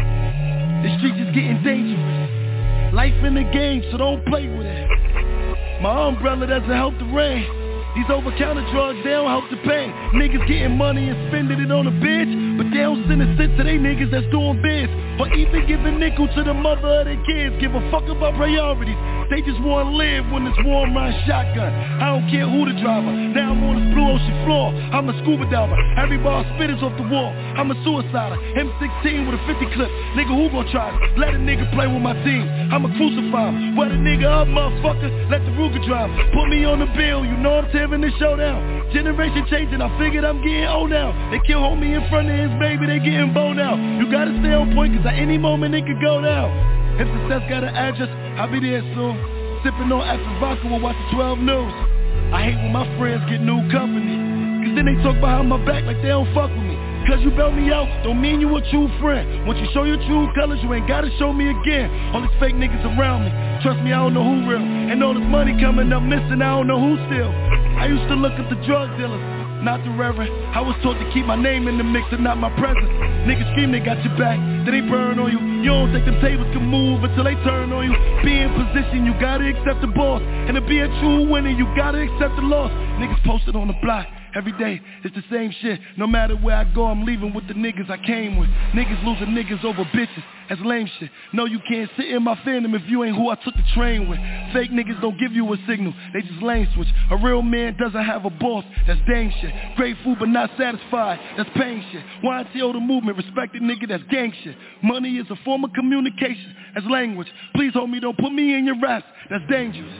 The streets is getting dangerous. Life in the game, so don't play with it. My umbrella doesn't help the rain. These over-counter drugs, they don't help the pain. Niggas getting money and spending it on a bitch, but they don't send a cent to they niggas that's doing biz. Or even give a nickel to the mother of their kids. Give a fuck about priorities. They just wanna live when it's warm around shotgun. I don't care who the driver. Now I'm on this blue ocean floor. I'm a scuba diver. Every bar spit is off the wall. I'm a suicider. M sixteen with a fifty clip. Nigga, who gon' try it? Let a nigga play with my team. I'ma crucify him. Wet a nigga up, motherfucker. Let the Ruger drive. Put me on the bill. You know I'm tearing the showdown. Generation changing. I figured I'm getting old now. They kill homie in front of his baby. They getting bold now. You gotta stay on point, cause at any moment it could go down. If success got an address, I'll be there soon. Sipping on After Vodka while watching twelve news. I hate when my friends get new company, cause then they talk behind my back like they don't fuck with me. Cause you bail me out, don't mean you a true friend. Once you show your true colors, you ain't gotta show me again. All these fake niggas around me, trust me, I don't know who real. And all this money coming up missing, I don't know who still. I used to look at the drug dealers, not the reverend. I was taught to keep my name in the mix and not my presence. Niggas scream they got your back, then they burn on you. You don't think them tables can move until they turn on you. Be in position, you gotta accept the boss. And to be a true winner, you gotta accept the loss. Niggas posted on the block. Every day, it's the same shit. No matter where I go, I'm leaving with the niggas I came with. Niggas losing niggas over bitches. That's lame shit. No, you can't sit in my fandom if you ain't who I took the train with. Fake niggas don't give you a signal. They just lane switch. A real man doesn't have a boss. That's dang shit. Grateful but not satisfied. That's pain shit. Y T O the movement. Respected nigga, that's gang shit. Money is a form of communication. That's language. Please homie, don't put me in your raps. That's dangerous.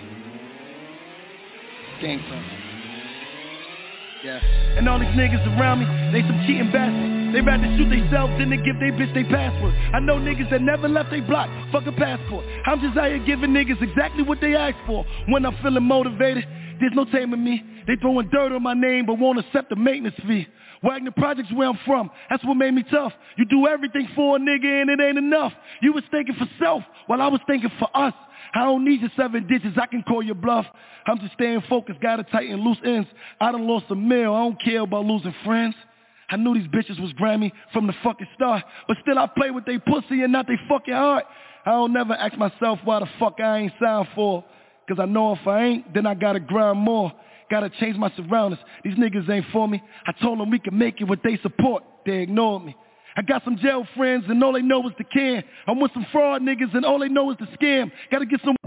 Gang talk. Yeah. And all these niggas around me, they some cheating bastards. They rather shoot themselves than to give they bitch they password. I know niggas that never left they block, fuck a passport. I'm just out here giving niggas exactly what they asked for. When I'm feeling motivated, there's no taming me. They throwing dirt on my name but won't accept the maintenance fee. Wagner Projects where I'm from, that's what made me tough. You do everything for a nigga and it ain't enough. You was thinking for self while I was thinking for us. I don't need your seven digits, I can call your bluff. I'm just staying focused, gotta tighten loose ends. I done lost a meal, I don't care about losing friends. I knew these bitches was Grammy from the fucking start, but still I play with they pussy and not they fucking heart. I don't never ask myself why the fuck I ain't signed for. Cause I know if I ain't, then I gotta grind more. Gotta change my surroundings, these niggas ain't for me. I told them we can make it with they support, they ignored me. I got some jail friends and all they know is the can. I'm with some fraud niggas and all they know is the scam. Gotta get some...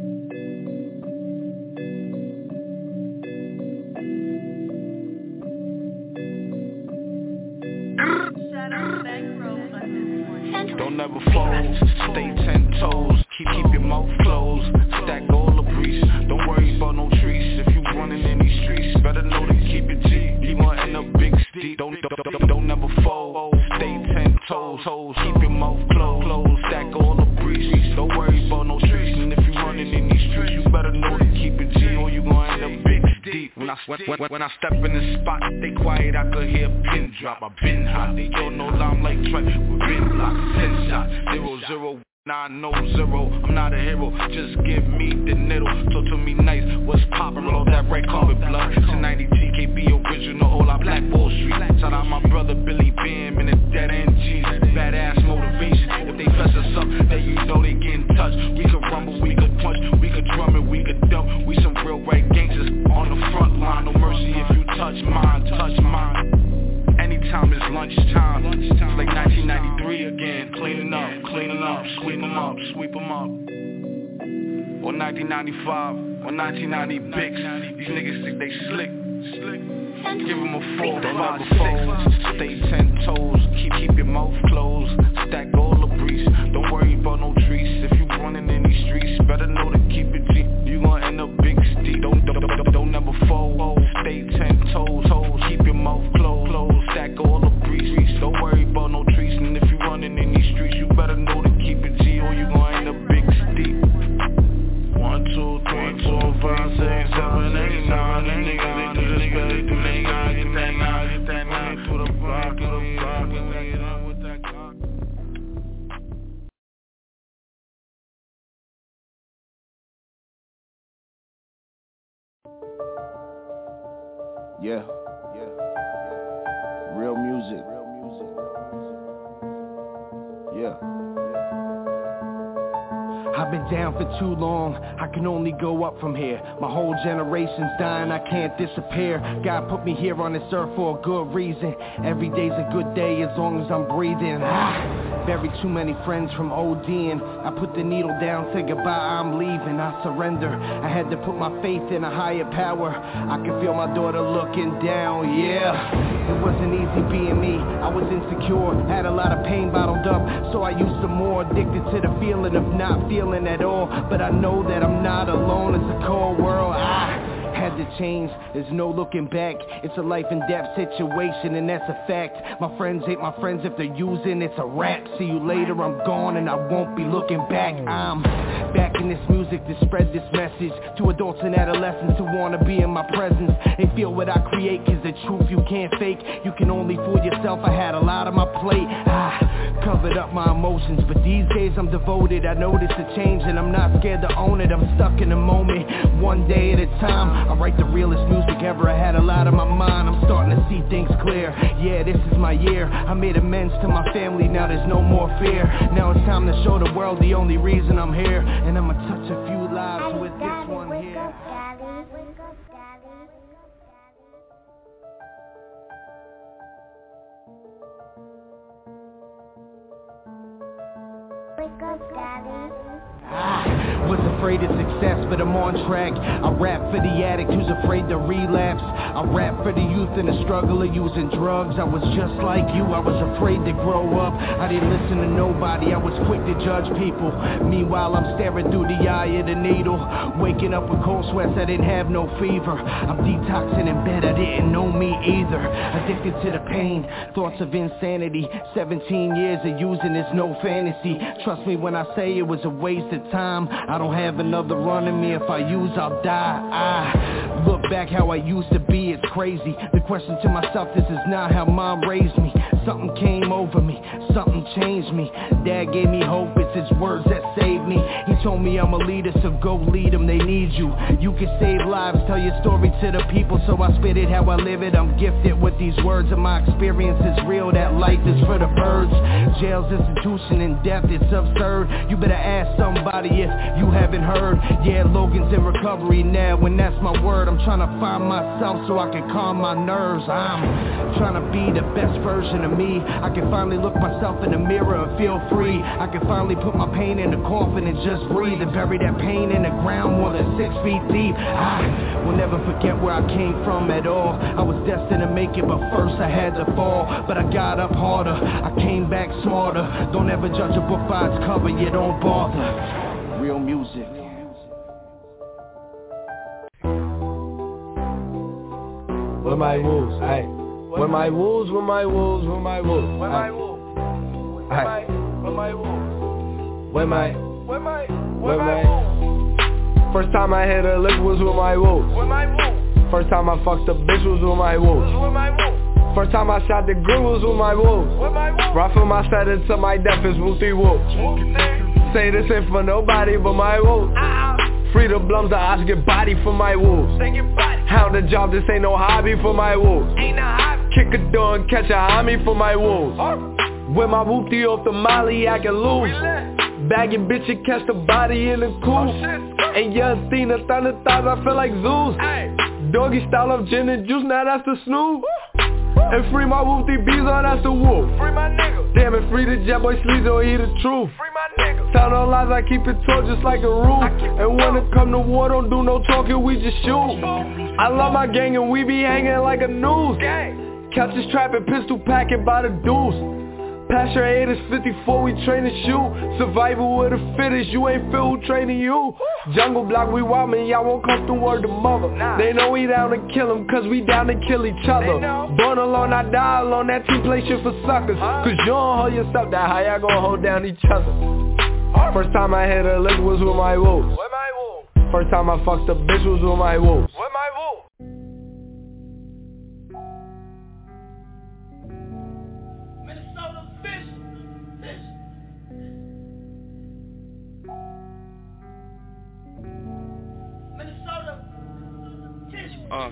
Don't never fold, stay ten toes, keep keep your mouth closed, stack all the breeze. Don't worry about no trees. If you running in these streets, better know to keep it G. You gon' end up big steep. Don't don't, don't don't never fold, stay ten toes, toes, keep your mouth closed, closed, stack all the breeze. Don't worry about no trees. And if you running in these streets, you better know to keep it G, or you gon' end up big deep. When I when, when, when I step in the spot, they quiet, I could hear a pin drop. I been hot, they don't know I'm like Trent with bin block, ten shot, zero zero. Nine no zero, I'm not a hero, just give me the needle. Talk to me nice, what's poppin', roll that red carpet blood. ten ninety T K B original, all our Black Wall Street. Shout out my brother Billy Bam and the dead end G's. Badass motivation, if they fess us up, then you know they get in touch. We could rumble, we could punch, we could drum and we could dump. We some real right gangsters on the front line. No mercy if you touch mine, touch mine. Anytime it's lunchtime, it's like nineteen ninety-three again. Cleaning up, cleaning up, sweep them up, sweep them up. Or nineteen ninety-five, or nineteen ninety Bix. These niggas think they slick. Give them a four, five, six. Stay ten toes, keep keep your mouth closed. Stack all the breeze, don't worry about no trees. If you running in these streets, better know to keep it G. You gon' end up big steep. Don't don't, don't, don't never fold. Stay ten toes, toes. Keep your mouth closed, closed. Stack all the breeze, don't worry about no trees. And if you running in these streets, you better know to keep it G, or you gon' end up big steep. One, two, three, four, five, six, seven, eight, nine. These niggas they do this, they do they got get that now, get that now. To the block, to the block, and we get on with that clock. Yeah, yeah, yeah. Real music. Real music. Yeah. I've been down for too long, I can only go up from here. My whole generation's dying, I can't disappear. God put me here on this earth for a good reason. Every day's a good day as long as I'm breathing. Ah, buried too many friends from ODing. I put the needle down, said goodbye, I'm leaving, I surrender. I had to put my faith in a higher power. I can feel my daughter looking down, yeah. It wasn't easy being me, I was insecure. Had a lot of pain bottled up, so I used some more. Addicted to the feeling of not feeling at all, but I know that I'm not alone. It's a cold world. I had to change, there's no looking back. It's a life and death situation, and that's a fact. My friends ain't my friends if they're using, it's a rap. See you later, I'm gone and I won't be looking back. I'm back in this music to spread this message to adults and adolescents who wanna be in my presence. They feel what I create, cause the truth you can't fake. You can only fool yourself, I had a lot on my plate. I covered up my emotions, but these days I'm devoted. I noticed a change and I'm not scared to own it. I'm stuck in the moment, one day at a time. I write the realest music ever, I had a lot on my mind. I'm starting to see things clear, yeah, this is my year. I made amends to my family, now there's no more fear. Now it's time to show the world the only reason I'm here. And I'ma touch a few lives with this one here. Wake up, Daddy. I was afraid of success, but I'm on track. I rap for the addict who's afraid to relapse. I rap for the youth in the struggle of using drugs. I was just like you, I was afraid to grow up. I didn't listen to nobody, I was quick to judge people. Meanwhile, I'm staring through the eye of the needle. Waking up with cold sweats, I didn't have no fever. I'm detoxing in bed, I didn't know me either. Addicted to the pain, thoughts of insanity. Seventeen years of using is no fantasy. Trust me when I say it was a waste of time. I don't have another run in me, if I use I'll die. I look back how I used to be, it's crazy. The question to myself, this is not how mom raised me. Something came over me, something changed me. Dad gave me hope, it's his words that saved me. He told me I'm a leader, so go lead them, they need you. You can save lives, tell your story to the people. So I spit it how I live it, I'm gifted with these words. And my experience is real, that life is for the birds. Jail's institution in depth, it's absurd. You better ask somebody if you haven't heard. Yeah, Logan's in recovery now, and that's my word. I'm trying to find myself so I can calm my nerves. I'm trying to be the best version of me. I can finally look myself in the mirror and feel free. I can finally put my pain in the coffin and just breathe, and bury that pain in the ground more than six feet deep. I will never forget where I came from at all. I was destined to make it, but first I had to fall. But I got up harder, I came back smarter. Don't ever judge a book by its cover, you don't bother. Real music. With my wolves, ayy. With my wolves, with my wolves, with my wolves. With my wolves. Ayy. With my wolves. With my. With my. With my. First time I hit a lick was with my wolves. With my wolves. First time I fucked a bitch was with my wolves. With my wolves. First time I shot the girl was with my wolves. With my wolves. Right from my set into my death is Wooty Wolves. Say this ain't for nobody but my wolves. Free the blums, the odds get body for my wolves. Hound the job, this ain't no hobby for my wolves. Kick a door and catch a homie for my wolves. With my whoopty off the molly, I can lose. Bagging bitch and catch the body in the coop. And young Thina, thunder thighs, I feel like Zeus. Doggy style of gin and juice, now that's the snooze. And free my whoopty bees, oh that's the wolf. Free my nigga. Damn it, free the jet boy sleaze, or he the truth. Free my nigga. Tell no lies, I keep it tall just like a roof. And when it come to war, don't do no talking, we just shoot. I love my gang and we be hanging like a noose. Catch us trapping, pistol packing by the deuce. Pass your haters fifty-four, we train to shoot. Survival with the fittest, you ain't feel who training you. Jungle block, we wild man, y'all won't come through word to mother. They know we down to kill them, cause we down to kill each other. Born alone, I die alone, that team play shit for suckers. Cause you don't hold yourself down, how y'all gonna hold down each other? First time I hit a lick was with my wolves. First time I fucked a bitch was with my wolves. Uh.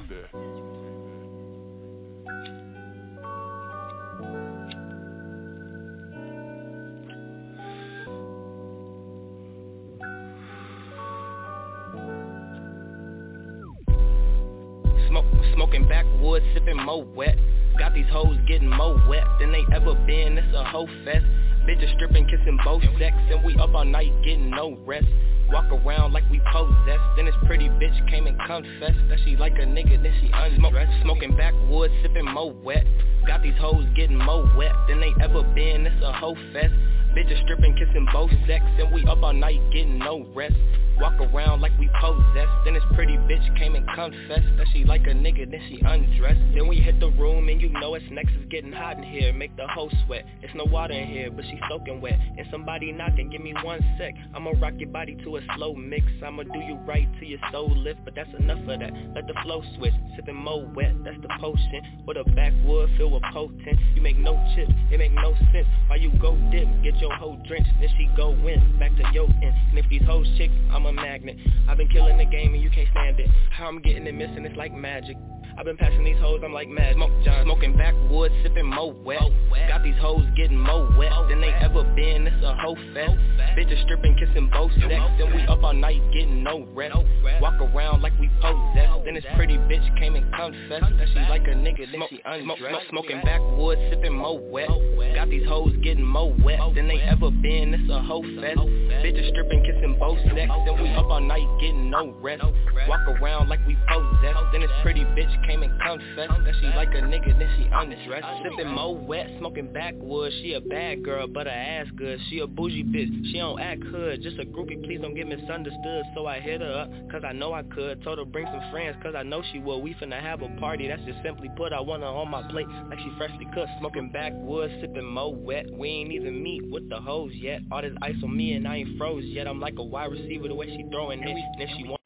Smoke, smoking backwoods, sipping more wet. Got these hoes getting more wet than they ever been. It's a hoe fest. Bitches stripping, kissing both sex, and we up all night getting no rest. Walk around like we possessed. Then this pretty bitch came and confessed that she like a nigga, then she undressed. Smoking backwoods, sipping more wet. Got these hoes getting more wet than they ever been. It's a hoe fest. Bitches stripping, kissing both sex, and we up all night getting no rest. Walk around like we possessed. Then this pretty bitch came and confessed that she like a nigga, then she undressed. Then we hit the room and you know it's next, is getting hot in here. Make the hoe sweat. It's no water in here, but she soaking wet. And somebody knocking, give me one sec. I'ma rock your body to a slow mix. I'ma do you right till your soul lift, but that's enough of that. Let the flow switch. Sipping more wet, that's the potion. With a backwood filled with potent. You make no chips, it make no sense. Why you go dip, get your hoe drenched, then she go in, back to your end. And if these hoes chicks, I'm a magnet. I've been killing the game and you can't stand it. How I'm getting it missing, it's like magic. I've been passing these hoes, I'm like mad. Smoke John, smoking backwoods, sipping more wet. Got these hoes getting more wet than they ever been. It's a hoe fest. Bitches stripping, kissing both sex. Then we up all night getting no rest. Walk around like we possessed. Then this pretty bitch came and confessed that she like a nigga, then she undressed. Smoking backwoods, sipping more wet. Got these hoes getting more wet than they ever been. It's a hoe fest. Bitches stripping, kissing both sex. Then we up all night getting no rest. Walk around like we possessed. Then this pretty bitch came and confessed that she like a nigga, then she undressed. Sipping more wet, smoking backwoods. She a bad girl, but her ass good. She a bougie bitch, she don't act hood. Just a groupie, please don't get misunderstood. So I hit her up, cause I know I could. Told her bring some friends, cause I know she would. We finna have a party, that's just simply put. I want her on my plate, like she freshly cooked. Smoking backwoods, sipping more wet. We ain't even meet with the hoes yet. All this ice on me and I ain't froze yet. I'm like a wide receiver the way she throwing it. And if she want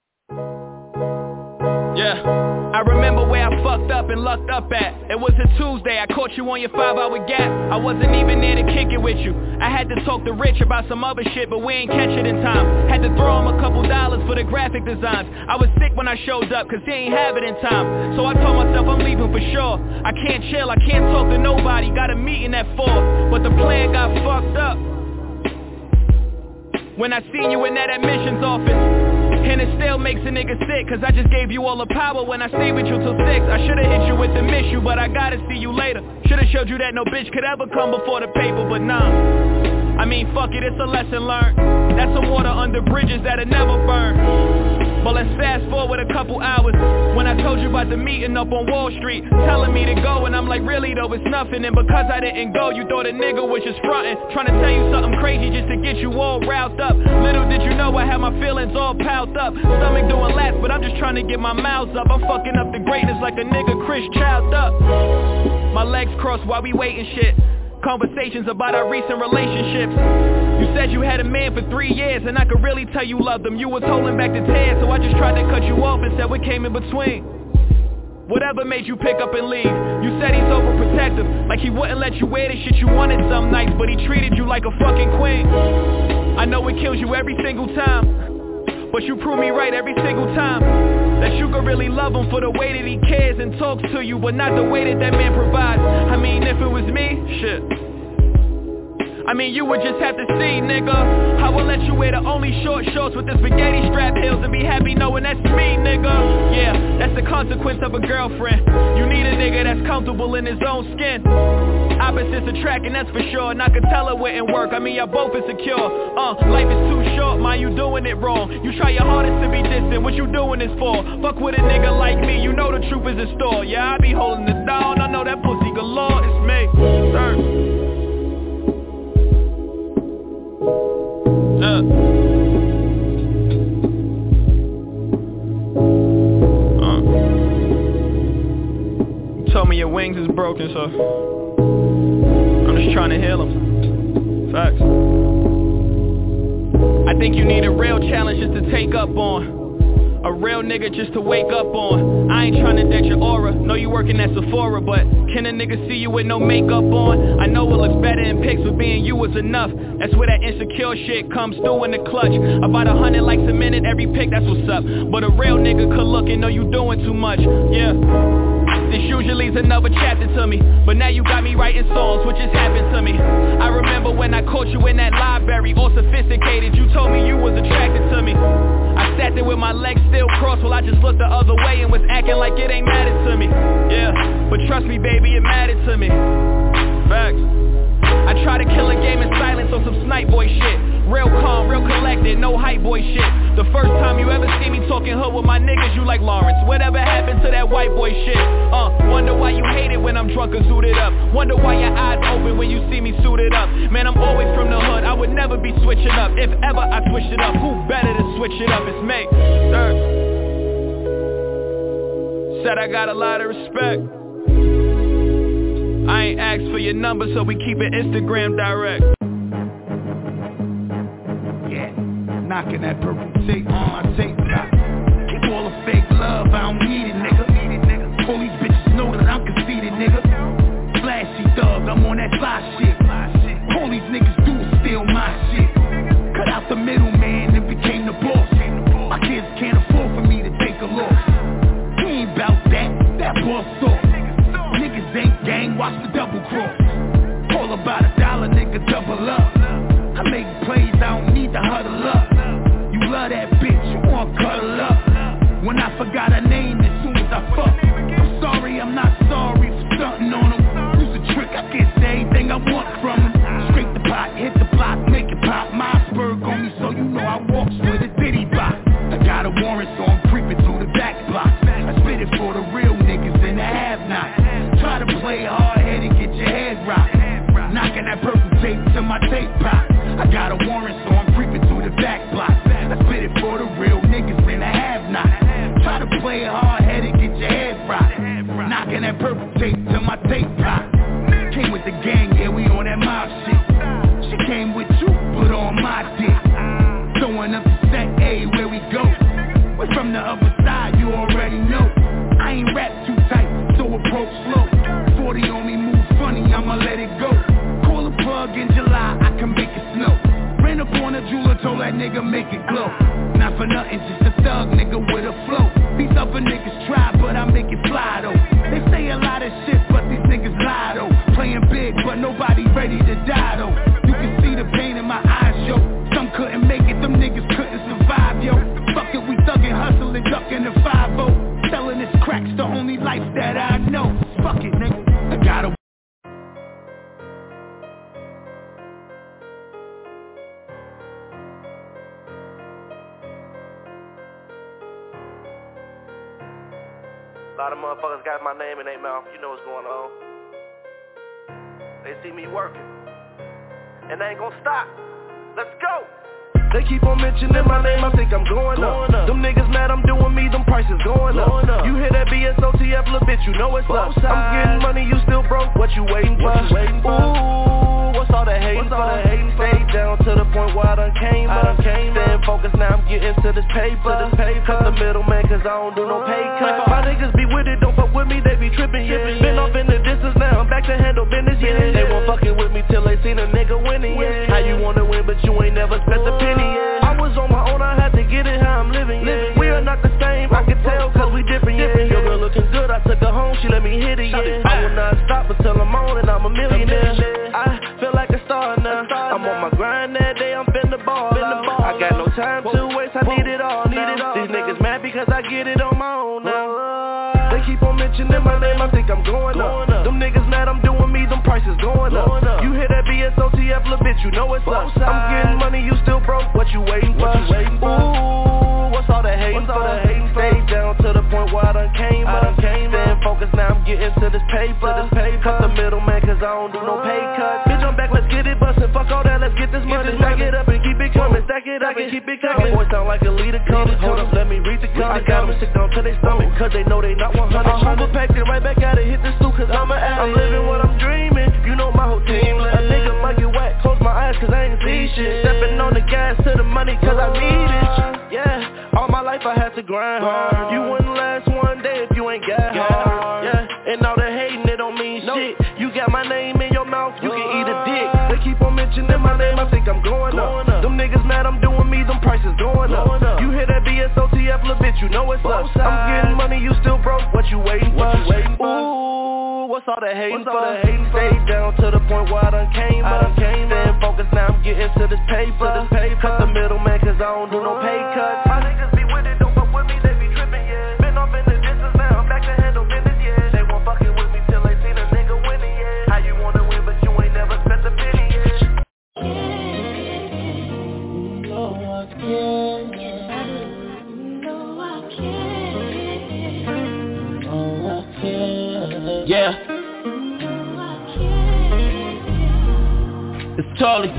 Yeah, I remember where I fucked up and lucked up at. It was a Tuesday, I caught you on your five-hour gap. I wasn't even there to kick it with you. I had to talk to Rich about some other shit, but we ain't catch it in time. Had to throw him a couple dollars for the graphic designs. I was sick when I showed up, cause he ain't have it in time. So I told myself I'm leaving for sure. I can't chill, I can't talk to nobody. Got a meeting at four, but the plan got fucked up when I seen you in that admissions office. And it still makes a nigga sick, cause I just gave you all the power when I stayed with you till six. I should've hit you with the miss you, but I gotta see you later. Should've showed you that no bitch could ever come before the paper, but nah. I mean, fuck it, it's a lesson learned. That's some water under bridges that'll never burn. But let's fast forward a couple hours, when I told you about the meeting up on Wall Street, telling me to go, and I'm like, really though, it's nothing. And because I didn't go, you thought a nigga was just frontin', trying to tell you something crazy just to get you all riled up. Little did you know I had my feelings all piled up. Stomach doing laps, but I'm just trying to get my mouths up. I'm fucking up the greatness like a nigga Chris Child up. My legs crossed while we waiting shit. Conversations about our recent relationships. You said you had a man for three years, and I could really tell you loved him. You was holding back the tears, so I just tried to cut you off and said what came in between. Whatever made you pick up and leave. You said he's overprotective, like he wouldn't let you wear the shit you wanted some nights, but he treated you like a fucking queen. I know it kills you every single time, but you prove me right every single time. That you could really love him for the way that he cares and talks to you, but not the way that that man provides. I mean, if it was me, shit, I mean, you would just have to see, nigga. I will let you wear the only short shorts with the spaghetti strap heels and be happy knowing that's me, nigga. Yeah, that's the consequence of a girlfriend. You need a nigga that's comfortable in his own skin. Opposites attract, and that's for sure. And I could tell it wouldn't work. I mean, y'all both insecure. Uh, life is too short, mind you doing it wrong. You try your hardest to be distant. What you doing this for? Fuck with a nigga like me. You know the truth is in store. Yeah, I be holding it down. I know that pussy galore. It's me. Sir. Uh. Uh. You told me your wings is broken, so I'm just trying to heal them. Facts. I think you need a real challenge just to take up on. A real nigga just to wake up on. I ain't tryna dent your aura. Know you working at Sephora, but can a nigga see you with no makeup on? I know it looks better in pics, but being you was enough. That's where that insecure shit comes through in the clutch. About a hundred likes a minute every pic, that's what's up. But a real nigga could look and know you doing too much. Yeah. This usually's another chapter to me, but now you got me writing songs, what just happened to me? I remember when I caught you in that library, all sophisticated. You told me you was attracted to me. I sat there with my legs still crossed while I just looked the other way and was acting like it ain't mattered to me. Yeah, but trust me, baby, it mattered to me. Facts. I try to kill a game in silence on some snipe boy shit. Real calm, real collected, no hype boy shit. The first time you ever see me talking hood with my niggas, you like Lawrence. Whatever happened to that white boy shit? Uh, wonder why you hate it when I'm drunk or suited up. Wonder why your eyes open when you see me suited up. Man, I'm always from the hood, I would never be switching up. If ever I switched it up, who better to switch it up? It's me. Sir. Said I got a lot of respect. I ain't asked for your number, so we keep it Instagram direct. Yeah, knocking that purple tape on my tape top. Keep all the fake love, I don't need it, nigga. All these bitches know that I'm conceited, nigga. Flashy thug, I'm on that fly shit. All these niggas do is steal my shit. Cut out the middleman and became the boss. My kids can't afford for me to take a loss. He ain't bout that, that boss talk. Niggas ain't gang, watch the double cross. All about a dollar, nigga, double up. I make plays, I don't need to huddle up. You love that bitch, you want cuddle up. When I forgot her name as soon as I fuck. I'm sorry, I'm not sorry for stunting on him. Use a trick, I get anything I want from him. Scrape the pot, hit the block, make it pop. Mossberg on me, so you know I walks with a ditty bop. I got a warrant, so I'm creeping through the back block. I spit it for the real niggas and the have-nots. Try to play hard head and get your head rocked. Knocking that purple tape to my tape pop. I got a warrant, so I'm creeping through the back block. I spit it for the real niggas and the have-nots. Try to play hard head and get your head rocked. Knocking that purple tape to my tape pop. Came with the gang, yeah, we on that mob shit. She came with you, put on my dick. Throwing up the set, hey, where we go? We're from the other side, you already know. I ain't rap too tight, so approach slow. Forty on me, move funny, I'ma let it go. Call a plug in July, I can make it snow. Ran up on a jeweler, told that nigga make it glow. Not for nothing, just a thug nigga with a flow. These other niggas try, but I make it fly though. They say a lot of shit, but these niggas lie though. Playing big, but nobody ready to die though. You can see the pain in my eyes, yo. Some couldn't make it, them niggas couldn't survive, yo. Fuck it, we thuggin', hustlin', duckin' the five oh. Selling this crack's the only life that I know. Fuck it, nigga, I gotta. A lot of motherfuckers got my name in their mouth, you know what's going on. They see me working, and they ain't gonna stop. Let's go! They keep on mentioning my name, I think I'm going, going up. up. Them niggas mad I'm doing me, them prices going, going up. up. You hear that B S O T F, little bitch, you know it's up. I'm getting money, you still broke, what you waiting for? What you waiting for? Ooh, what's all that hating for? Stay down to the point where I done came I up. Came Staying focused, now I'm getting to this paper. To this paper. Cut the middleman, cause I don't do no pay cut. My niggas be with it, don't fuck with me, they be tripping, yeah. Been off in the distance, now I'm back to handle business, yeah. They won't fucking with me till they seen a nigga winning, yeah. How you wanna win, but you ain't never spent a penny, yeah. I was on my own, I had to get it how I'm living, yeah. We are not the same, I can tell, cause we different, yeah. Your girl looking good, I took her home, she let me hit it, yeah. I will not stop until I'm on and I'm a millionaire. I feel like a star now. on my grind that day, I'm finna ball out. I got no time to waste, I need it all now. These niggas mad because I get it on my own now. They keep on mentioning my name, I think I'm going up. Them niggas mad, I'm doing me, them prices going up. You hear that B S O T F, little bitch, you know it's up. I'm getting money, you still broke, what you waiting for? Ooh, what's all that hating for? Stay down to the point where I done came up. Staying focused, now I'm getting to this paper. Cut the middleman, cause I don't do no pay cuts. Bitch, I'm back, let's get it bustin', fuck all that, let's get this money. Stack it up and keep it coming, stack it up and keep it coming. My boy sound like a leader coming, hold up, let me read the comment. I got them sick down to their stomach, cause they know they not one hundred. I'm overpacked and right back at it, hit the stool, cause I'm an addict. I'm living what I'm dreaming, you know my whole team. A nigga might get whacked, close my eyes cause I ain't see shit. Stepping on the gas to the money cause I need it. Yeah, all my life I had to grind hard. You wouldn't last one day if you ain't got hard. Yeah, and all the hating, it don't mean shit. You got my name in your mouth, you can eat a dick. They keep on mentioning my name, I think I'm going up. Them niggas mad, I'm doing me, them prices going up. You hear that B S O T F, little bitch, you know it's up. I'm getting money, you still broke, what you waiting for? Ooh, what's all that hating for? Stay down to the point where I done came up. Staying focused, now I'm getting to this paper. Cut the middleman, cause I don't do no pay cuts. My niggas be with it, don't fuck with me, they be tripping, yeah. Been off in the distance, now I'm back to handle business, yeah. They won't fucking with me till they seen a nigga winning, yeah. How you wanna win, but you ain't never spent a penny, yeah. No, I can't. No, I can't. No, I can't. Yeah. It's Charlie.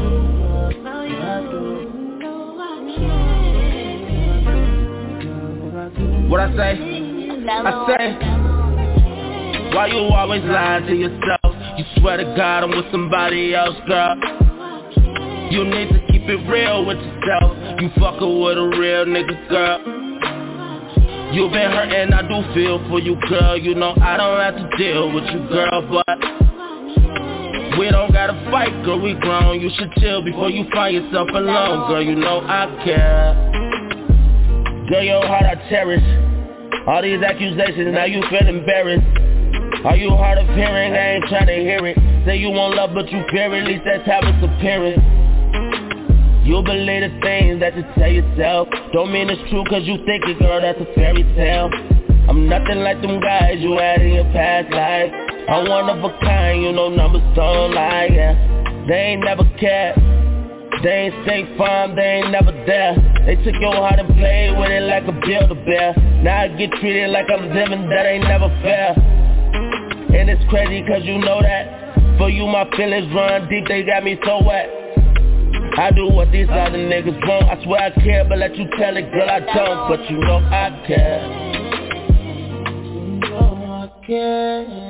What I say? I say, why you always lying to yourself? You swear to God I'm with somebody else, girl. You need to keep it real with yourself. You fucking with a real nigga, girl. You been hurting, I do feel for you, girl. You know I don't have to deal with you, girl, but we don't gotta fight, girl, we grown. You should chill before you find yourself alone, girl. You know I care. Girl, your heart I cherish. All these accusations, now you feel embarrassed. Are you hard of hearing? I ain't trying to hear it. Say you want love, but you fear it. At least that's how it's appearing. You believe the things that you tell yourself. Don't mean it's true cause you think it, girl, that's a fairy tale. I'm nothing like them guys you had in your past life. I'm one of a kind, you know numbers don't lie, yeah. They ain't never cared. They ain't State Farm, they ain't never there. They took your heart and played with it like a Build-A-Bear. Now I get treated like I'm them and that ain't never fair. And it's crazy cause you know that. For you my feelings run deep, they got me so wet. I do what these other niggas want. I swear I care, but let you tell it, girl, I don't. But you know I care. You know I care.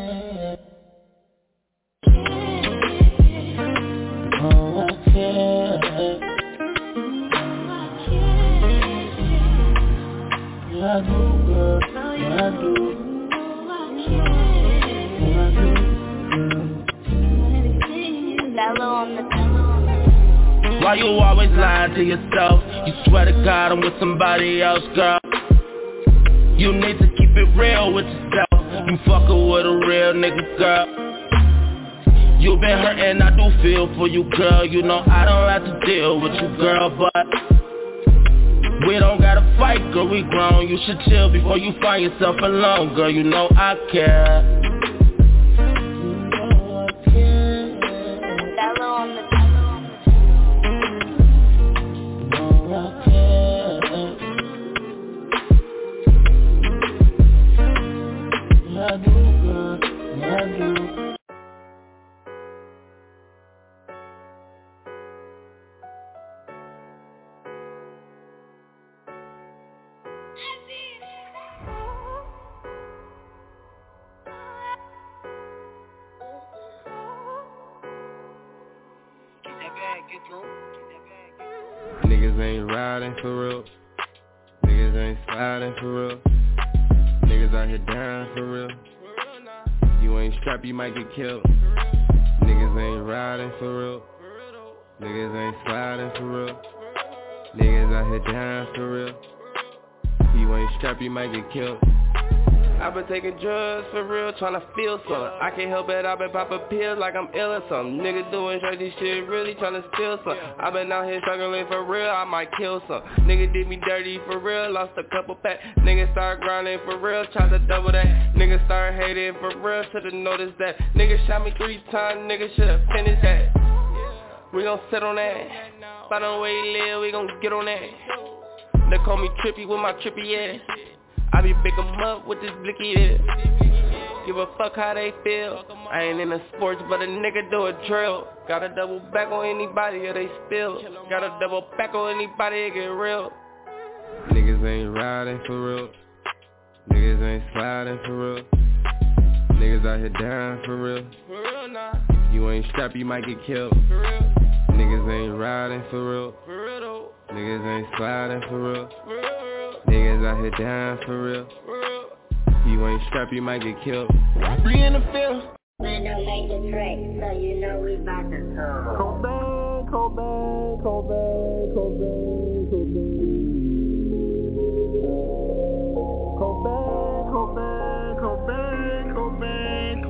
Oh, I care. Yeah, I do, girl. Yeah, I do. Yeah, I do. Bello on the bello. Why you always lying to yourself? You swear to God I'm with somebody else, girl. You need to keep it real with yourself. You fucking with a real nigga, girl. You been hurting, I do feel for you, girl. You know I don't have to deal with you, girl, but we don't gotta fight, girl, we grown. You should chill before you find yourself alone, girl. You know I care. You know I care. Bello on the I do, girl, I do. Niggas ain't riding for real. Niggas ain't sliding for real. Niggas out here dying for real. You ain't strapped, you might get killed. Niggas ain't riding for real. Niggas ain't sliding for real. Niggas out here dying for real. You ain't strapped, you might get killed. I've been taking drugs for real, tryna feel something. I can't help it, I've been popping pills like I'm ill or something. Niggas doing crazy shit, really tryna steal something. I've been out here struggling for real, I might kill some. Nigga did me dirty for real, lost a couple packs. Niggas start grinding for real, tried to double that. Niggas start hating for real, should've noticed that. Niggas shot me three times, niggas should've finished that. We gon' sit on that. By the way he live, we gon' get on that. They call me trippy with my trippy ass. I be big 'em up with this blicky ass. Give a fuck how they feel. I ain't in the sports, but a nigga do a drill. Gotta double back on anybody or they spill. Gotta double back on anybody, it get real. Niggas ain't riding for real. Niggas ain't sliding for real. Niggas out here dying for real. For real nah. You ain't strapped, you might get killed. For real. Niggas ain't riding for real. For real though. Niggas ain't sliding for real. For real, real. Niggas out here dying for real. For real. You ain't strapped, you might get killed. We in the field. Man, don't make the track, so you know we bout to come. Cobain, Cobain, Cobain, Cobain, Cobain. Cobain, Cobain, Cobain, Cobain,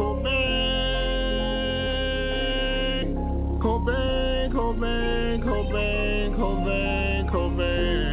Cobain. Cobain, Cobain, Cobain, Cobain, Cobain.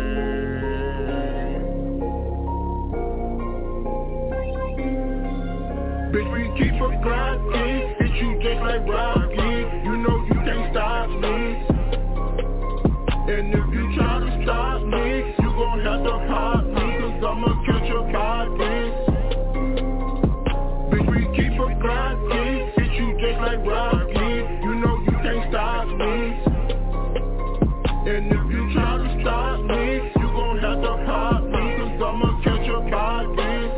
Bitch, we keep a grinding, hit you just like Rocky. You know you can't stop me. And if you try to stop me, you gon' have to pop me, cause I'ma catch your body. Bitch, we keep a grinding, hit you just like Rocky. You know you can't stop me. And if you try to stop me, you gon' have to pop me, cause I'ma catch your body.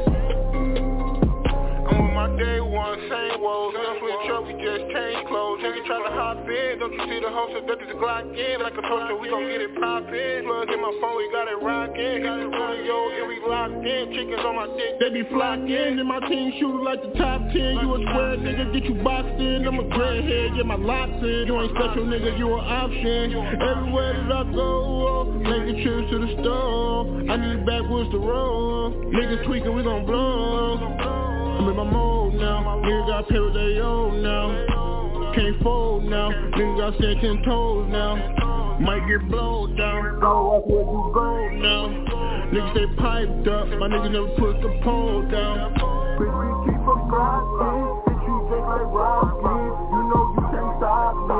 Day one, same woes, gun switch up, we just change clothes. Nigga tryna hop in, don't you see the host that is a Glock in? Like a toaster, we gon' get it poppin'. Plug in my phone, we got it rockin'. Got it radio, and we locked in. Chickens on my dick, they be flockin'. And my team shooter like the top ten. You a square nigga, get you boxed in. I'm a gray get my locks in. You ain't special nigga, you an option. Everywhere that I go, making trips to the store. I need backwoods to roll. Niggas tweaking, we gon' blow. I'm in my mode now, nigga got paid what they owe now. Can't fold now, nigga got set ten toes now. Might get blowed down, go up where you go now. Niggas stay piped up, my niggas never put the pole down. Bitch, we keep a grinding, bitch you just like Rocky. You know you can't stop me.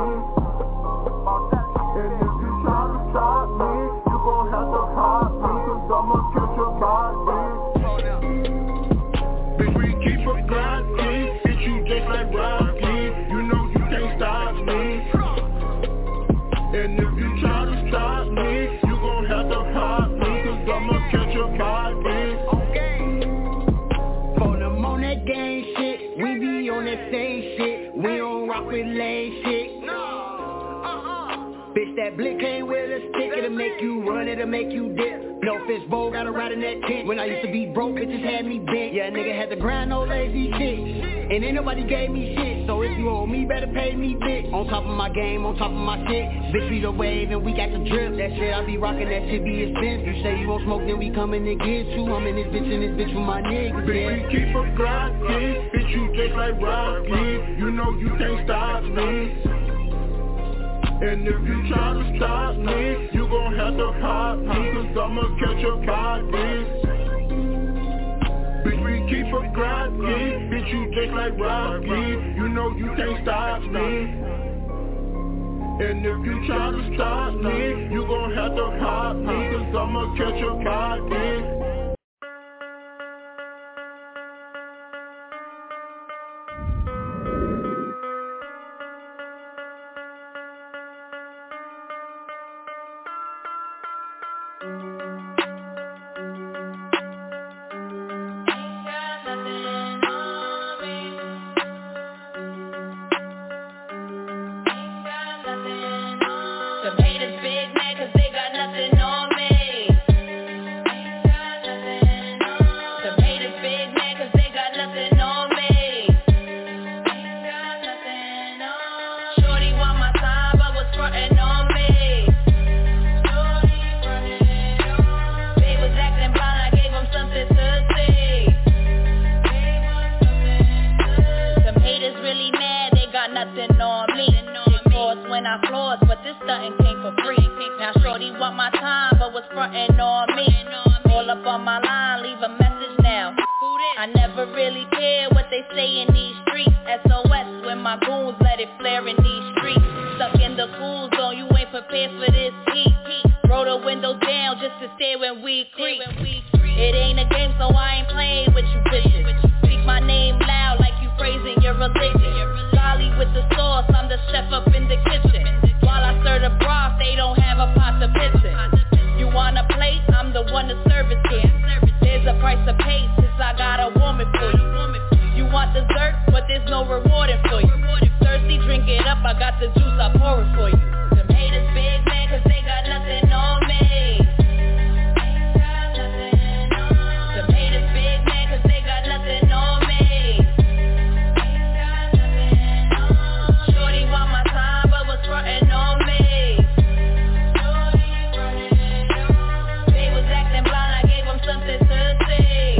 And if you try to stop me, you gon' have to pop me, cause I'ma catch your body. Keep a grinding, hit you just like Rocky. You know you can't stop me. And if you try to stop me, you gon' have to pop me, cause I'ma catch your body. Okay. For them on that gang shit, we be on that same shit. We don't rock with lame shit. No, uh-uh. Bitch, that blick ain't with a stick. It'll make you run, it'll make you dip. No fist bowl, gotta ride in that tent. When I used to be broke, bitches had me bent. Yeah, nigga had to grind, no lazy shit. And ain't nobody gave me shit. So if you owe me, better pay me big. On top of my game, on top of my shit. Bitch, we the wave and we got the drip. That shit I be rocking, that shit be expensive. You say you won't smoke, then we coming to get you. I'm in this bitch and this bitch with my niggas. Bitch, we keep a grinding. Bitch, you just like Rocky. You know you can't stop me. And if you try to stop me, you gon' have to pop me, cause I'ma catch your body. Bitch, we keep a grinding, bitch, you just like Rocky. You know you can't stop me. And if you try to stop me, you gon' have to pop me, cause I'ma catch your body. Shorty want my time, but was frontin' on me. Shorty frontin' on me. Shorty want my time, but was frontin' on me. All up on my line, leave a message now. I never really care what they say in these streets. S O S when my goons let it flare in these streets. Stuck in the cool zone, you ain't prepared for this heat. Roll the windows down just to stare when we creep. It ain't a game, so I ain't playing with you bitches. Speak my name loud like you praising your religion. Golly with the sauce, I'm the chef up in the kitchen. While I serve the broth, they don't have a pot to piss in. You want a plate? I'm the one to serve it to you. There's a price to pay since I got a woman for you. You want dessert, but there's no rewarding for you. Thirsty, drink it up, I got the juice, I pour it for you. Them haters big man, cause they got nothing on me. Them haters big man, cause they got nothing on me. Shorty want my time, but was frontin' on me. They was acting blind, I gave them something to say.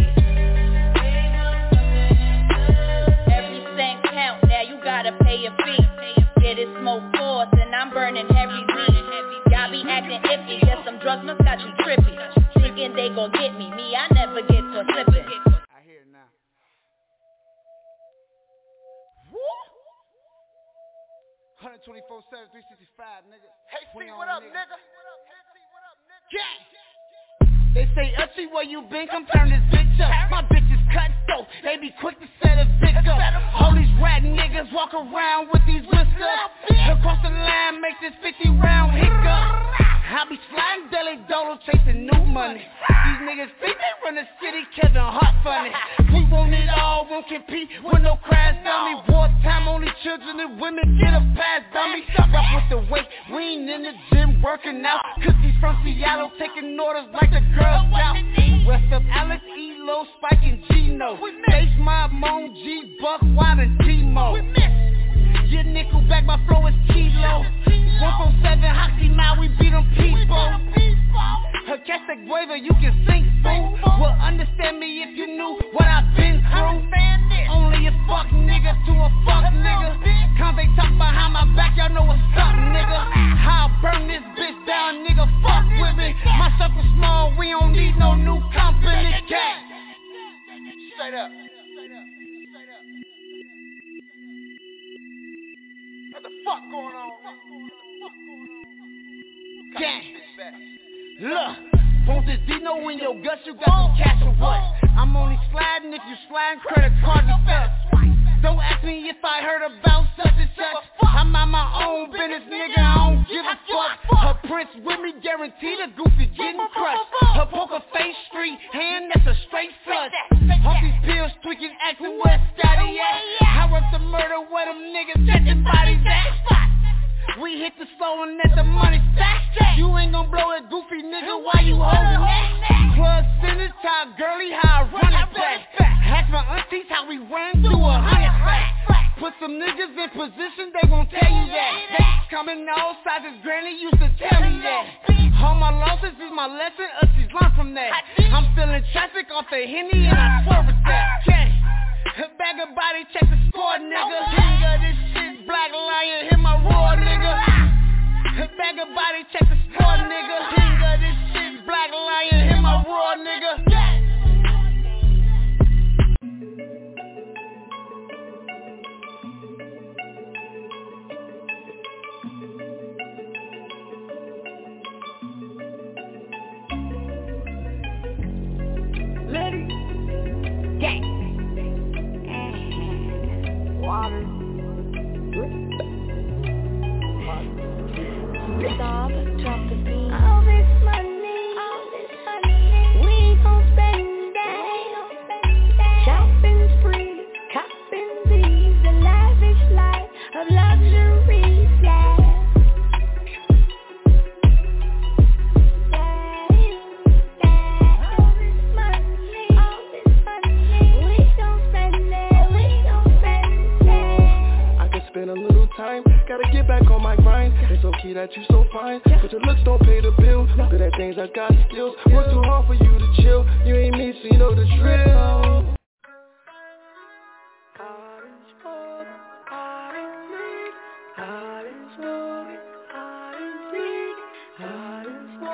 Every cent count, now you gotta pay a fee. Get it smoke force, and I'm burning heavy weed. Y'all be acting iffy, guess some drugs must got you trippy. Thinking they gon' get me, me I never get for slipping. I hear it now. one twenty-four seven, three sixty-five, nigga. Hey, C, what up, nigga? Yeah. They say, Uchi, where you been? Come turn this bitch up. My bitch is cut so they be quick to set a vic up. All these rat niggas walk around with these whiskers. Across the line, make this fifty round hiccup. I be sliding Deli Dolo chasing new money. These niggas think they run the city, Kevin Hart funny. We want it all, won't compete with no crash dummy. Wartime, only children and women get a pass dummy. Rock with the weight, we ain't in the gym working out. Cookies from Seattle taking orders like the Girl Scout. West of Alex, E-Lo, Spike and Gino. Face Mob, Moan, G, Buck, Wild and T-Mo. Your nickel back, my flow is kilo. one four seven, Hoxie Mile, we beat them people. Her catch the guava, you can sing, fool. Well, understand me if you knew what I've been through. Only a fuck nigga to a fuck nigga. Cause they talk behind my back, y'all know what's up, nigga. I'll burn this bitch down, nigga, fuck with me. My circle small, we don't need no new company. Gang. Straight up. What the fuck going on? Gang. Look, want this Dino in your guts, you got to catch or what? I'm only sliding if you sliding credit card and stuff. Don't ask me if I heard about such and such. I'm on my own business, nigga, I don't give a fuck. Her prince with me, guaranteed a goofy getting crushed. Her poker face, street hand, that's a straight flush. Off these pills, tweaking, acting where Scotty at. I work the murder where them niggas catching bodies at. We hit the slow and let the money stack. You ain't gon' blow it, goofy nigga, why you holding that? Plug sinners, tell girly how I run it back. Ask my aunties how we ran through a hundred back. Put some niggas in position, they gon' tell you that. They coming all sizes, granny used to tell me that. All my losses is my lesson, aunties learn from that. I'm feeling traffic off the Henny and I swerve with that. Okay. Bag of body, check the score, nigga. King of this shit, Black Lion, hit my roar, nigga. Bag of body, check the score, nigga. King of this shit, Black Lion, hit my roar, nigga. Let it gang. Water. Stop, drop the beat. All this money, all this money, we gon' spend it. Shopping spree, copping these, a lavish life of luxury, yeah. Spend a little time, gotta get back on my grind. It's okay that you so fine, but your looks don't pay the bill. Good at things, I got skills. Work too hard for you to chill. You ain't me, so you know the drill. Hot and smoke, hot and sweet, hot and smoke.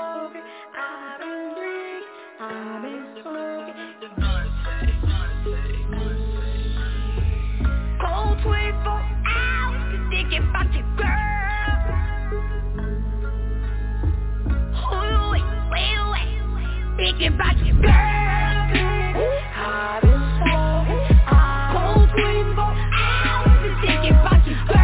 thinking about you, girl. I've been smoking, cold twenty-four hours, been thinking about you, girl.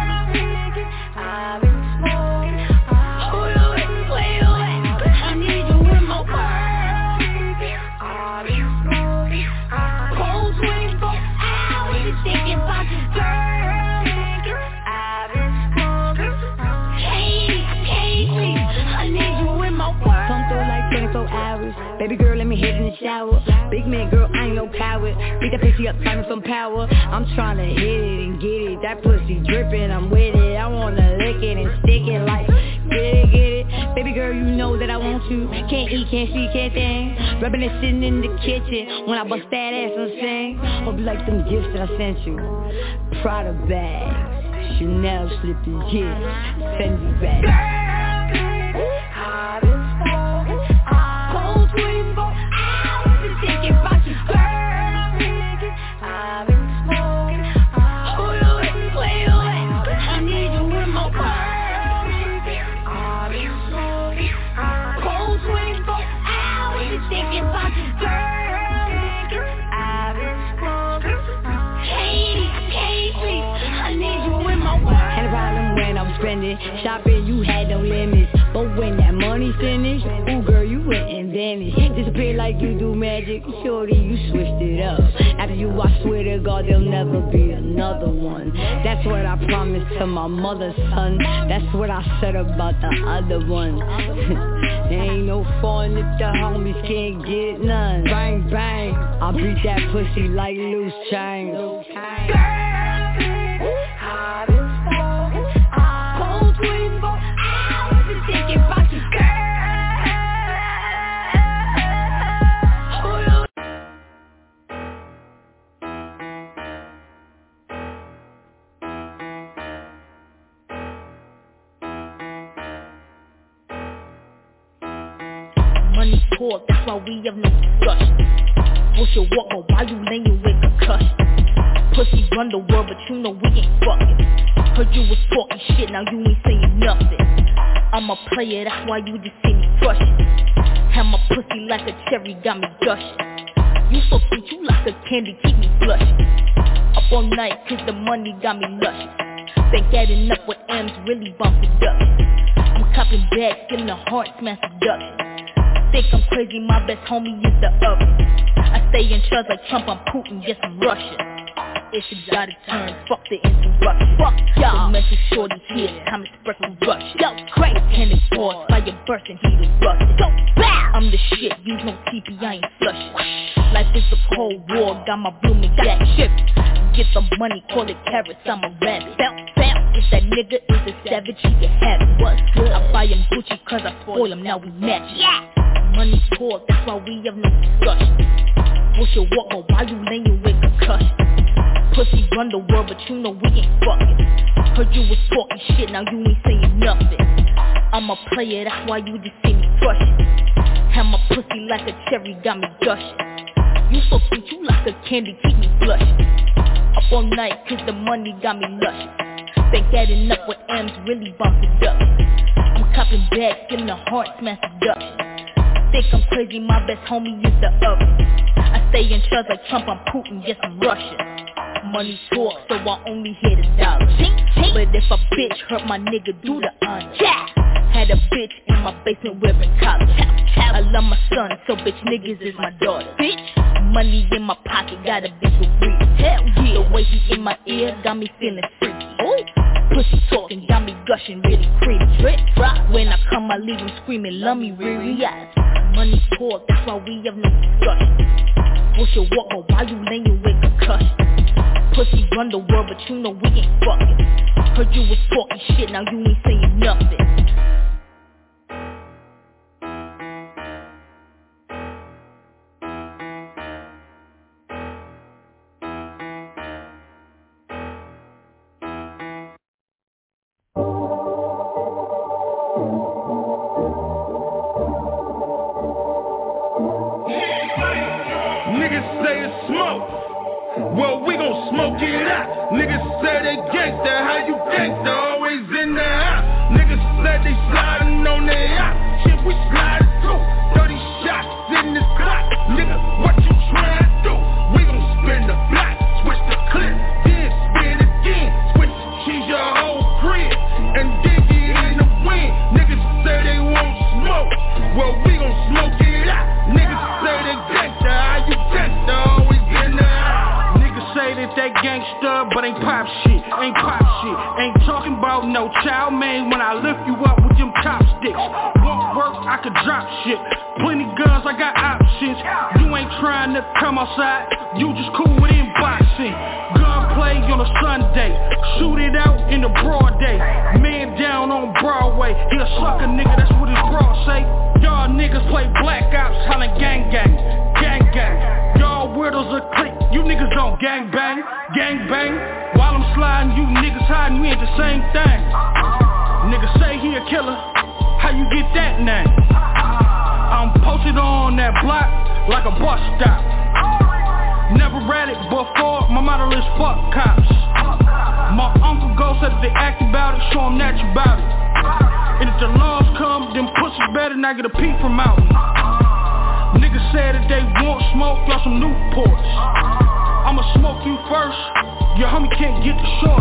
I've been smoking, who you with, where you at? I need you in my world. I've been smoking, cold twenty-four hours, been thinking about you, girl. I've been smoking, can't, can't sleep. I need you in my world. Come through like twenty-four hours. Baby girl, let me hit in the shower. Big man, girl, I ain't no coward. Beat that pussy up, find me some power. I'm tryna hit it and get it. That pussy drippin', I'm with it. I wanna lick it and stick it like, get it, get it. Baby girl, you know that I want you. Can't eat, can't see, can't think. Rubbing it sitting in the kitchen. When I bust that ass and sing. Hope you like them gifts that I sent you. Prada bags, Chanel slippers, yeah. Send you back. Girl, I've been smoking, cold twenty-four hours, been thinking about you, girl. I've been smoking, who you with, where you at? I need you in my world. I've been smoking, cold twenty-four hours, been thinking about you, girl. I've been smoking, can't, can't sleep. I need you in my world. Had a problem when I'm spending. Shopping, you had no limits. But when that money finished, ooh girl, you went and vanished. Disappeared like you do magic. Shorty, you switched it up. After you, I swear to God, there'll never be another one. That's what I promised to my mother's son. That's what I said about the other one. There ain't no fun if the homies can't get none. Bang, bang, I beat that pussy like loose change. Girl, I've been smoking, cold twenty-four hours, been thinking about you, girl. Who you? Money talk, that's why we have no discussion. Push your walk, but while you laying with concussion. Pussy run the world, but you know we ain't fucking. Heard you was talking shit, now you ain't saying nothing. I'm a player, that's why you just see me crushing. Have my pussy like a cherry, got me gushing. You so sweet, you like a candy, keep me blushing. Up all night, cause the money got me luscious. Think that enough with M's really bump production. I'm copping bags, getting the heart smash production. Think I'm crazy, my best homie is the oven. I stay in charge like Trump, I'm Putin, yes I'm Russian. If you gotta turn, fuck the interruption. Fuck y'all, mental shorty here, time to spread corruption. Yo, crack tennis balls, fire bursting, heat is rusting. So bad, I'm the shit, use no T P, I ain't flushing. Life is a cold war, got my blooming jack ship. Get the money, call it carrots, I'm a rabbit. Bounce, bounce, if that nigga is a savage, he can have it. What's good? I buy him Gucci cause I spoil him, now we match. Yeah! Money talk, that's why we have no discussion. Push your walk, but while you laying with concussion. Pussy run the world, but you know we ain't fucking. Heard you was talking shit, now you ain't saying nothing. I'm a player, that's why you just see me crushing. Have my pussy like a cherry, got me gushing. You so sweet, you like a candy, keep me blushing. Up all night, cause the money got me luscious. Think that enough with M's really bump production. I'm copping bags, getting the heart smash production. Think I'm crazy, my best homie is the oven. I stay in charge like Trump, I'm Putin, yes I'm Russian. Money talk, so I only hear the dollars. But if a bitch hurt my nigga, do the honor. Had a bitch in my basement wearing collars. I love my son, so bitch niggas is my daughter. Money in my pocket, got a bitch with breathing. Hell yeah, the way he in my ear got me feeling freaky. Ooh. Pussy talking, got me gushing, really creepy. Drip, drop, when I come I leave him screaming, love me, Riri. Money talk, that's why we have no discussion. Push your walk, but while you laying with concussion. Pussy run the world, but you know we ain't fucking. Heard you was talking shit, now you ain't saying nothing. Well, we gon' smoke it out. Niggas say they gangsta, how you gangsta? Always in the house. Niggas say they sliding on their yacht. Shit, we sliding too. thirty shots in well we gon' smoke it out. Niggas say they gangsta, how you gangsta, always been there. Niggas say that they gangsta, but ain't pop shit, ain't pop shit. Ain't talking about no chow mein when I lift you up with them chopsticks. Want work, I could drop shit. Plenty guns, I got options. You ain't trying to come outside, you just cool with inboxing. Gunplay on a Sunday, shoot it out in the broad day. Man down on Broadway, he a sucker nigga, that's what his broad say. Y'all niggas play black ops, hollin' gang gang, gang gang. Y'all weirdos a click, you niggas don't gang bang, gang bang. While I'm sliding, you niggas hiding, we ain't the same thing. Niggas say he a killer, how you get that name? I'm posted on that block like a bus stop. Never read it before, my motto is fuck cops. My uncle goes said if they act about it, show them that you bout it. And if the laws come, then pussies better not get a peek from out. Niggas said that they want smoke, y'all some Newports. I'ma smoke you first, your homie can't get the short.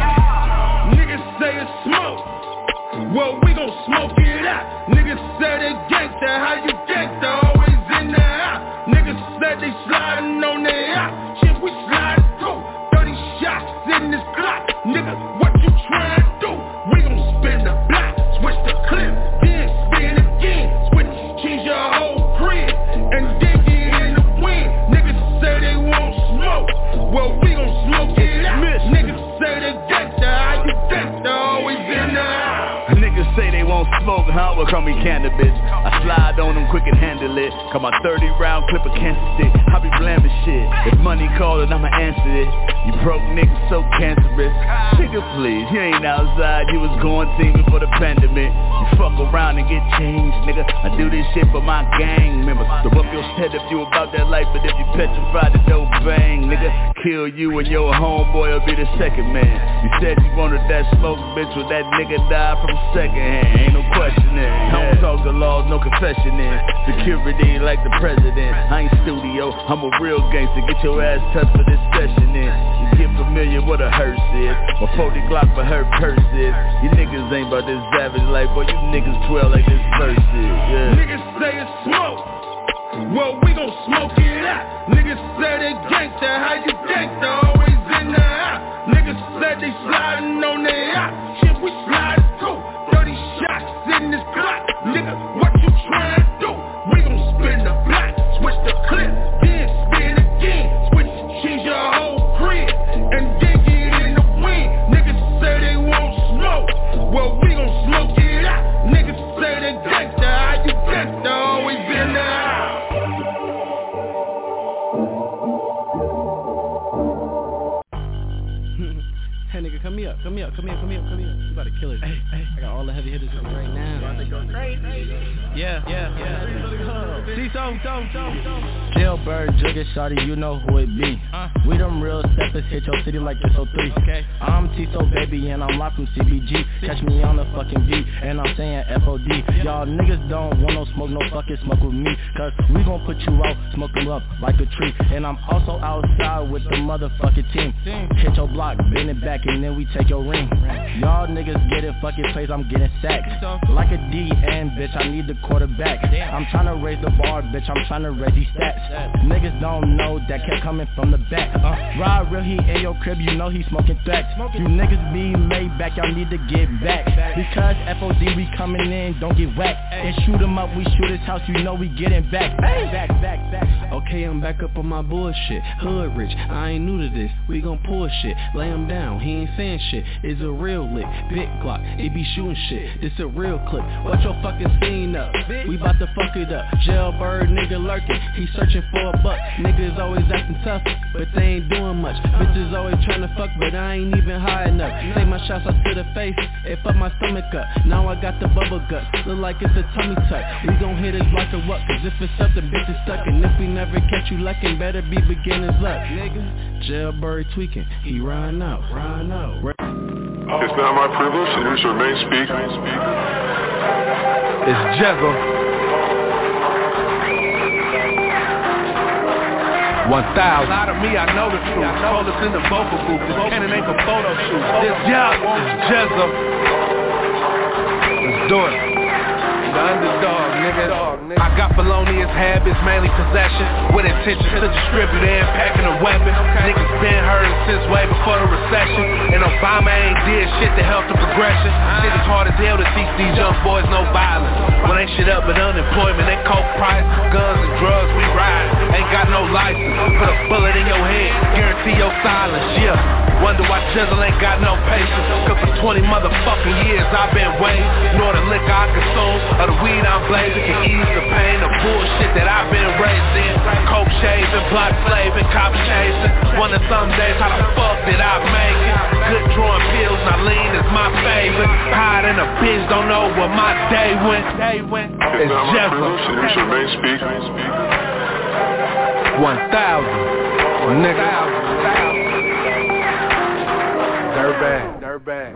Niggas say it's smoke, well we gon' smoke it out. Niggas say they gangsta, how you gangsta, always in the house. Niggas say they sliding on their house, shit we sliding through. Thirty shots in this Glock, nigga what you trying to do? We gon' spin the block, switch the clip, then spin again. Switch, change your whole crib, and then get in the wind. Niggas say they won't smoke, well we gon' smoke it out. Niggas say they gangsta, how you gangsta, always in the house. Niggas say they won't smoke, huh? Well, call me cannabis. I slide on them quick and handle it. Got my thirty round clip of cancer stick. I be blaming shit. If money callin', I'ma answer it. You broke niggas so cancerous. Nigga, please, you ain't outside. You was going team before the pandemic. You fuck around and get changed, nigga. I do this shit for my gang members. So up your head if you about that life, but if you petrified, it don't bang, nigga. Kill you and your homeboy will be the second man. You said you wanted that smoke, bitch. Will that nigga die from second hand? Ain't no questioning. I don't talk the laws, no confession in. Security like the president. I ain't studio, I'm a real gangster. Get your ass touched for this session in. You get familiar what a hearse is. My forty Glock for her purse is. You niggas ain't about this savage life, boy. You niggas twelve like this verse is. Yeah. Niggas say it's smoke, well we gon' smoke it out. Niggas say they gangsta, how you gangsta, always in the house. Niggas say they sliding on their house, shit we sliding through. Thirty shots in this Glock, nigga what you trying to do? We gon' spin the block, switch the clip, then spin again. Switch, change your whole crib, and then get in the wind. Niggas say they won't smoke, well we gon' smoke it out. Niggas say they gangsta, how you gangsta, always been the house. Hey nigga, come here, come here, come here, come here, come here. You about to kill it. Hey, hey. I got all the heavy hitters with me right now. You about to go crazy. Yeah, yeah, yeah. See so, so, so, so. Jailbird, Jugget, shawty, you know who it be. Uh, we them real steppers, hit your city like it's oh three. Okay. I'm Tiso, baby, and I'm locked from C B G. Catch me on the fucking beat, and I'm saying F O D. Y'all niggas don't want no smoke, no fucking smoke with me. Cause we gon' put you out, smoke them up like a tree. And I'm also outside with the motherfucking team. Hit your block, bend it back, and then we take your ring. Y'all niggas get it, fucking plays, I'm getting sacked. Like a D N, bitch, I need the quarterback. I'm tryna raise the bar, bitch, I'm tryna raise these stats. Niggas don't know that kept coming from the back. Uh, Rod real, he in your crib, you know he smoking threats. You niggas be laid back, y'all need to get back. Because F O D, we coming in, don't get whacked. And shoot him up, we shoot his house, you know we getting back. Back, back, back. Okay, I'm back up on my bullshit. Hood rich, I ain't new to this. We gon' pull shit, lay him down, he ain't saying shit. It's a real lick, big Glock, it be shooting shit. This a real clip, watch your fucking scene up. We bout to fuck it up. Jailbird nigga lurking, he searching for a buck. Niggas always acting tough, but they ain't doing much. Bitches always tryna fuck, but I ain't even high enough. Take my shots out to the face, it fuck my stomach up. Now I got the bubble guts, look like it's a tummy tuck. We gon' hit his block or what, cause if it's up, the bitch is stuck. And if we never catch you lacking, better be beginner's luck, nigga. Jailbird tweaking, he riding out, riding out. It's now my privilege to introduce your main speaker. It's Jezza. one thousand. A lot of me, I know the truth. Told us in the vocal booth. This cannon ain't a photo shoot. This yeah, it's Jezza. Let's do it. The underdog, nigga. dog, nigga. I got felonious habits, mainly possession, with intentions to distribute and packing a weapon. Niggas been hurting since way before the recession, and Obama ain't did shit to help the progression. Shit is hard as hell to teach these young boys no violence. When ain't shit up but unemployment and coke price, guns and drugs we ride. Ain't got no license, put a bullet in your head, guarantee your silence, yeah. Wonder why Jizzle ain't got no patience, cause for twenty motherfucking years I've been waiting. Nor the liquor I consume, or the weed I'm blazing can ease the pain of bullshit that I've been raised in. Coke shaving, block slaving, cop chasing. Wonder some days how the fuck did I make it? Good drawing pills, now lean is my favorite. Hide in a bitch, don't know what my day went. Day went. It's Jizzle. One thousand, nigga. Dirtbag, dirtbag.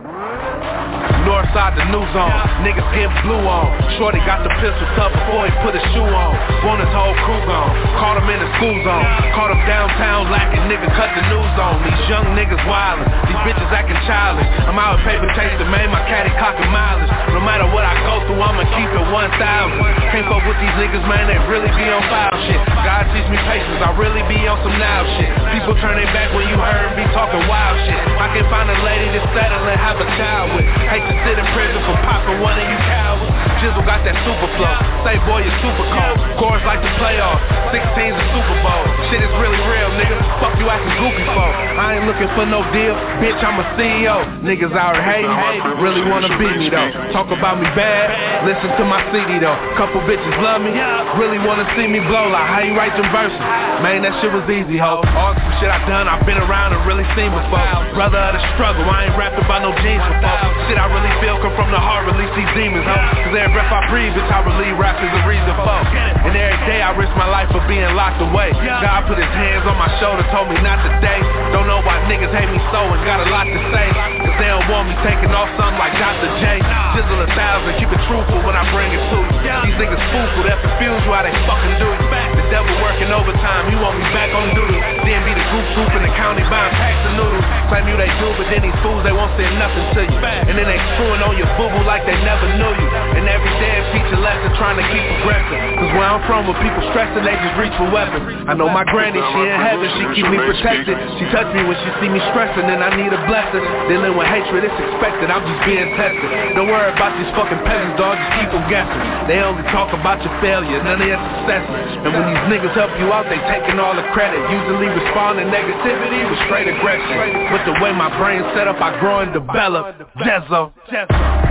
Northside the new zone, niggas getting blue on. Shorty got the pistol tucked before he put his shoe on. Want his whole crew gone, caught him in the school zone. Caught him downtown lacking, nigga cut the news on. These young niggas wildin', these bitches acting childish. I'm out with paper chasing, man, my caddy clocking mileage. No matter what I go through, I'ma keep it one thousand. Can't fuck with these niggas, man, they really be on foul shit. God teach me patience, I really be on some now shit. People turn their back when you heard me talking wild shit. I can find a lady to settle and have a child with. Hate to sit in prison for popping one of you cowards. Jizzle got that super flow, say boy you super cold. Chorus like the playoffs, sixteen's a Super Bowl. Shit is really real, nigga, fuck you acting goofy for. I ain't looking for no deal, bitch I'm a C E O. Niggas out here hating, really wanna beat me though. Talk about me bad, listen to my C D though. Couple bitches love me, really wanna see me blow. Like how you write them verses, man that shit was easy ho. All some shit I done, I've been around and really seen before. Brother of the struggle, I ain't rapping about no jeans before. Shit I really feel come from the heart, release these demons, ho. Cause every breath I breathe, bitch, I believe rap is the reason for. And every day I risk my life for being locked away. God put his hands on my shoulder, told me not today. Don't know why niggas hate me so and got a lot to say. Cause they don't want me taking off something like Doctor J. Jizzle a thousand, keep it truthful when I bring it to you. These niggas foolful, that confuse you how they fucking do you. The devil working overtime, he want me back on duty. Then be the group troop in the county buying packs of noodles. Claim you they do, but then these fools they won't say nothing to you. And then they screwing on your boo-boo like they never knew you. And every day I teach a lesson trying to keep progressing. Cause where I'm from, when people stressing, they just reach for weapons. I know my granny, she in heaven, she keep me protected. She touch me when she see me stressing, and I need a blessing. Dealing with hatred, it's expected, I'm just being tested. Don't worry about these fucking peasants, dog, just keep them guessing. They only talk about your failure, none of your successes. And when these niggas help you out, they taking all the credit. Usually respond to negativity with straight aggression. But the way my brain's set up, I grow and develop. Jizzle, Jizzle.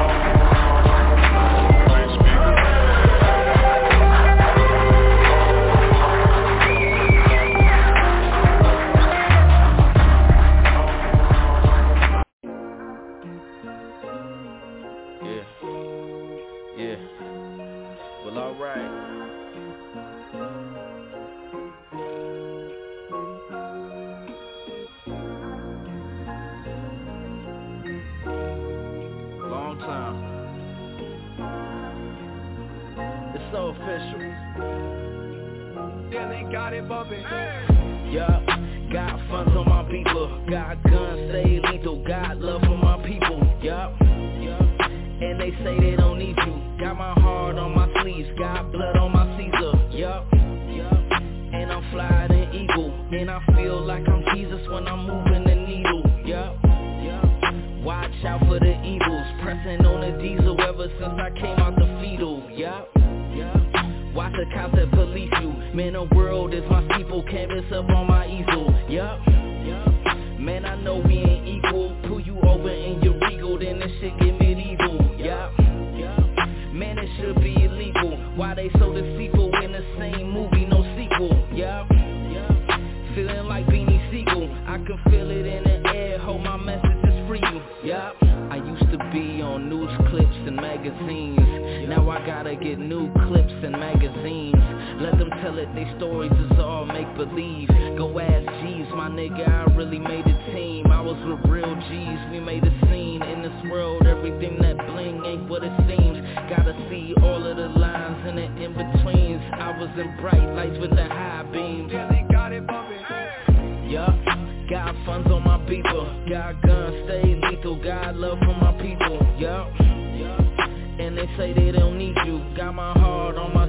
Yeah, got funds on my people, got guns, stay lethal, got love for my people, yup, and they say they don't need you, got my heart on my sleeves, got blood on my Caesar, yup, and I'm flying an eagle, and I feel like I'm Jesus when I'm moving the needle, yup, watch out for the evils, pressing on the diesel ever since I came out the fetal, yup. Watch the cops that police you. Man, the world is my steeple. Canvas up on my easel. Yup. Man, I know we ain't equal. Pull you over in your regal, then this shit get medieval. Yup. Man, it should be illegal. Why they so deceitful in the same movie, no sequel? Yup. Feeling like Beanie Siegel. I can feel it in the air. Hold my message is free you. Yup. I used to be on news clips and magazines. Now I gotta get new clips and magazines. Let them tell it, they stories is all make-believe. Go ask G's, my nigga, I really made a team. I was with real G's, we made a scene. In this world, everything that bling ain't what it seems. Gotta see all of the lines and the in-betweens. I was in bright lights with the high beams. Yeah, they got it bumping. Yup, got funds on my people. Got guns, stay lethal. Got love for my people. Yup. And they say they don't need you. Got my heart on my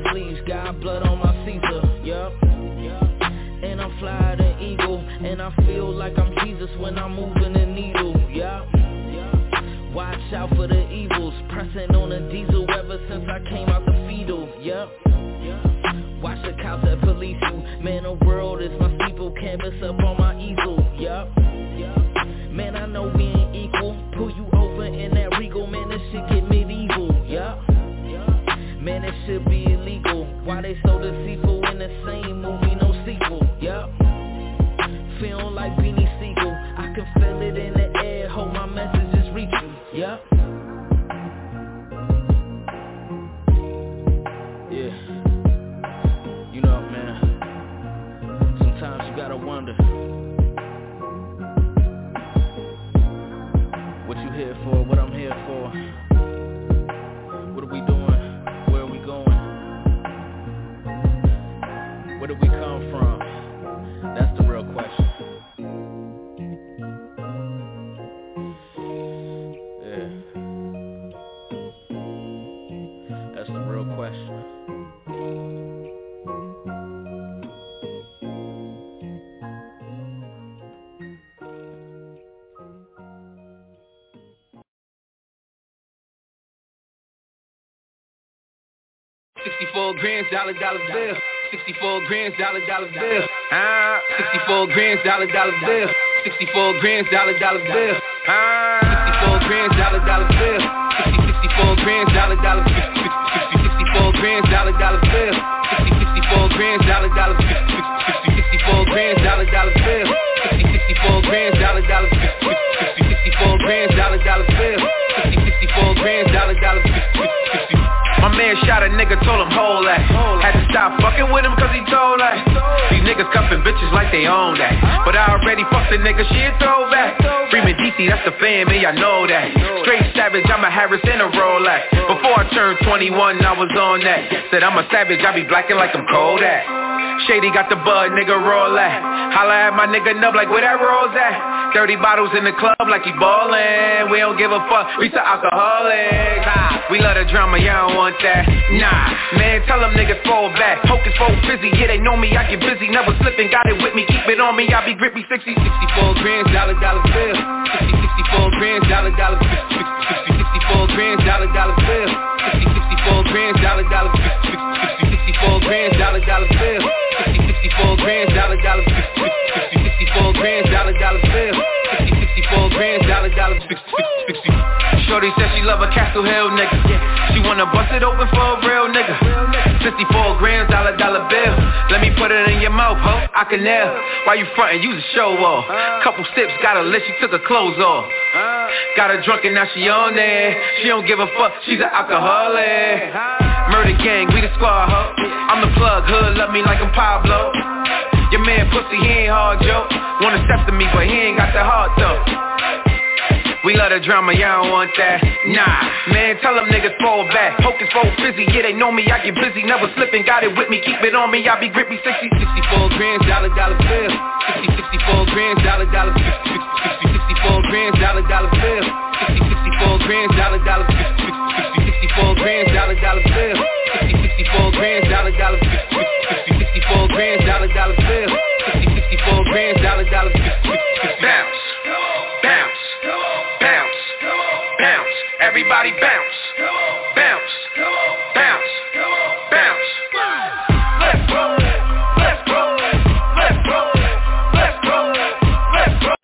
got blood on my Caesar, yup. And I'm fly the eagle, and I feel like I'm Jesus when I'm moving the needle, yup. Watch out for the evils, pressing on the diesel ever since I came out the fetal, yup. Watch the cops that police you, man, the world is my steeple, canvas up on my easel, yup. Man, I know we ain't equal, pull you over in that Regal, man, this shit get medieval, yup. Man, it should be illegal, why they so deceitful in the same movie, no sequel, yup. Feeling like Beanie Siegel, I can feel it in the air, hope my messages reach you, yup. Yeah, you know man, sometimes you gotta wonder what you here for, what I'm here for. What are we doing? Where are we going? Where did we come from? That's the real question. Yeah. That's the real question. sixty-four grams, dollar, dollar bill. sixty-four grams, dollar, dollar bill. Ah, sixty-four grams, dollar, dollar bill. sixty-four grams, dollar, dollar bill. Ah, sixty-four grams, dollar, dollar bill. sixty-four grams, dollar, dollar bill. sixty-four grams, dollar, dollar bill. sixty-four grams, dollar, dollar bill. sixty-four grams, dollar, dollar bill. sixty-four grams, dollar, dollar bill. sixty-four grams, dollar, dollar bill. sixty-four grams, dollar, dollar bill. My man shot a nigga, told him hold that. Had to stop fucking with him cause he told that. These niggas cuffing bitches like they own that. But I already fucked the nigga, she a throwback. Freeman D C, that's the fan, man, y'all know that. Straight savage, I'm a Harris and a Rolex. Before I turned twenty-one, I was on that. Said I'm a savage, I be blacking like I'm Kodak. Shady got the bud, nigga, roll that. Holla at my nigga Nub like where that rolls at. thirty bottles in the club like he ballin'. We don't give a fuck, we some alcoholics. Ah, we love the drama, y'all don't want that. Nah, man, tell them niggas fall back. Hocus for busy, yeah, they know me, I get busy. Never slipping, got it with me, keep it on me. I be grippy, sixty, sixty-four grams, dollar, dollar bill. sixty, sixty-four grams, dollar, dollar bill. sixty, sixty-four grams, dollar, dollar bill. sixty, sixty-four grams, dollar, dollar bill. sixty, sixty-four grams, dollar, dollar bill. sixty, sixty-four grams, dollar, dollar bill. sixty, sixty-four grams, dollar, dollar bill. sixty, sixty-four grams, dollar, dollar bill. Shorty said she love a Castle Hill nigga. She wanna bust it open for a real nigga. fifty-four grams, dollar, dollar bill. Let me put it in your mouth, ho, I can nail. Why you frontin', use a show off. Couple sips, got her lit, she took her clothes off. Got her drunk and now she on there. She don't give a fuck, she's an alcoholic. Murder gang, we the squad, ho. I'm the plug, hood, love me like I'm Pablo. Your man pussy, he ain't hard, yo. Wanna step to me, but he ain't got the heart, though. We love the drama, y'all don't want that. Nah, man, tell them niggas fall back. Hocus for busy, yeah, they know me, I get busy. Never slipping, got it with me, keep it on me. I be grippy, sixty, sixty-four grams, dollar, dollar bill. sixty, sixty-four grams, dollar, dollar bill. sixty, sixty-four grams, dollar, dollar bill. sixty, sixty-four grams, dollar, dollar bill. sixty, sixty-four grams, dollar, dollar bill. sixty, sixty-four grams, dollar, dollar bill. sixty, sixty-four grams, dollar, dollar bill. sixty, sixty-four grams, dollar, dollar bill. Bounce, bounce, bounce, bounce. Everybody bounce, bounce, bounce, bounce. Let's go, let's go, let's go, let's go, let's go.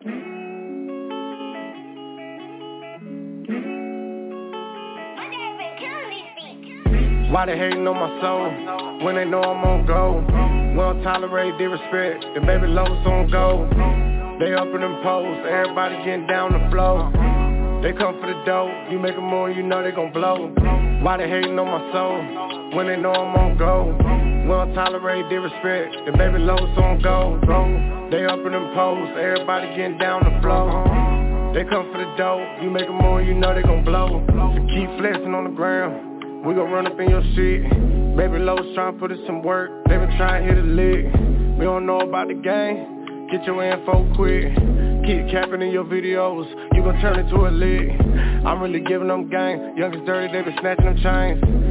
Why they hating on my soul when they know I'm on go? We don't tolerate disrespect, the baby lows on go. They up in them posts, everybody getting down the floor. They come for the dough, you make a move, you know they gon' blow. Why they hating on my soul when they know I'm on go? We don't tolerate disrespect, the baby lows on go. They up in them posts, everybody getting down the floor. They come for the dough, you make a move, you know they gon' blow. So keep flexing on the ground. We gon' run up in your shit. Baby Lowe's tryna put in some work. They been tryna hit a lick. We don't know about the game. Get your info quick. Keep capping in your videos. You gon' turn it to a lick. I'm really giving them game. Young is dirty, they been snatching them chains.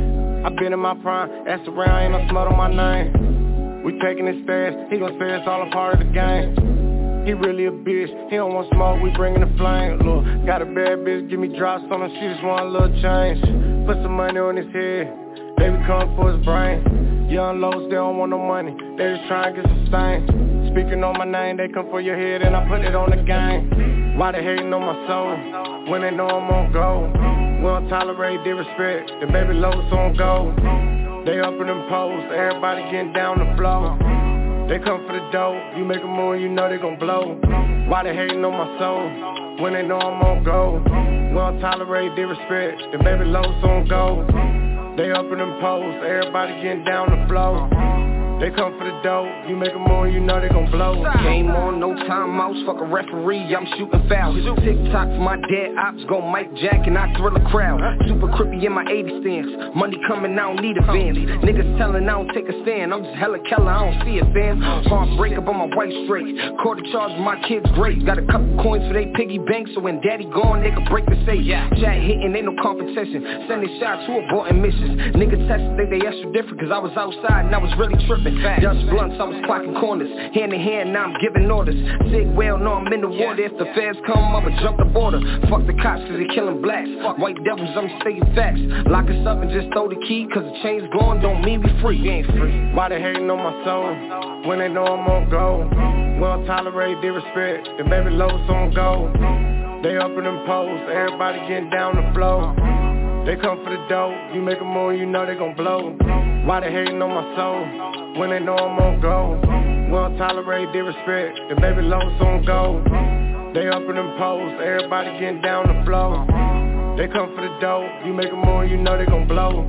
I been in my prime, ass around, ain't no smut on my name. We taking his fast, he gon' say it's all a part of the game. He really a bitch, he don't want smoke, we bringing the flame. Look, got a bad bitch, give me drops on her, she just want a little change. Put some money on his head, baby come for his brain. Young lows, they don't want no money, they just try and get some stain. Speaking on my name, they come for your head and I put it on the game. Why they hating on my soul, when they know I'm on go? We don't tolerate disrespect, the baby lows on go. They up in them poles, everybody getting down the floor. They come for the dough, you make a move, you know they gon' blow. Why they hating on my soul, when they know I'm on go? We don't tolerate disrespect, the baby lows on go. They up in them poles, everybody getting down the floor. They come for the dough, you make a move, you know they gon' blow. Game on, no timeouts, fuck a referee, I'm shooting fouls. TikTok for my dead ops, go Mike Jack and I thrill a crowd. Super creepy in my eighty stance, money coming, I don't need a van. Niggas telling I don't take a stand, I'm just hella Keller, I don't see a fan. Heartbreak up on my white straight, quarter charge my kids great. Got a couple coins for they piggy bank, so when daddy gone, they can break the safe. Chat hitting, ain't no competition, sending shots who aborting missions. Niggas testing, think they extra different, cause I was outside and I was really tripping. Dust blunts, I was clocking corners, hand in hand, now I'm giving orders. Sick well, no I'm in the water, if the feds come, I'ma jump the border. Fuck the cops cause they killing blacks, fuck white devils, I'm stating facts. Lock us up and just throw the key, cause the chain's gone, don't mean we free, we ain't free. Why they hating on my soul, when they know I'm on go? We don't tolerate disrespect, the baby lows on go. They up in them poles, everybody getting down the floor. They come for the dough, you make a move, you know they gon' blow. Why they hating on my soul, when they know I'm on go? We don't tolerate disrespect, the baby lows on go. They up in them poles, everybody getting down the floor. They come for the dough, you make a move, you know they gon' blow.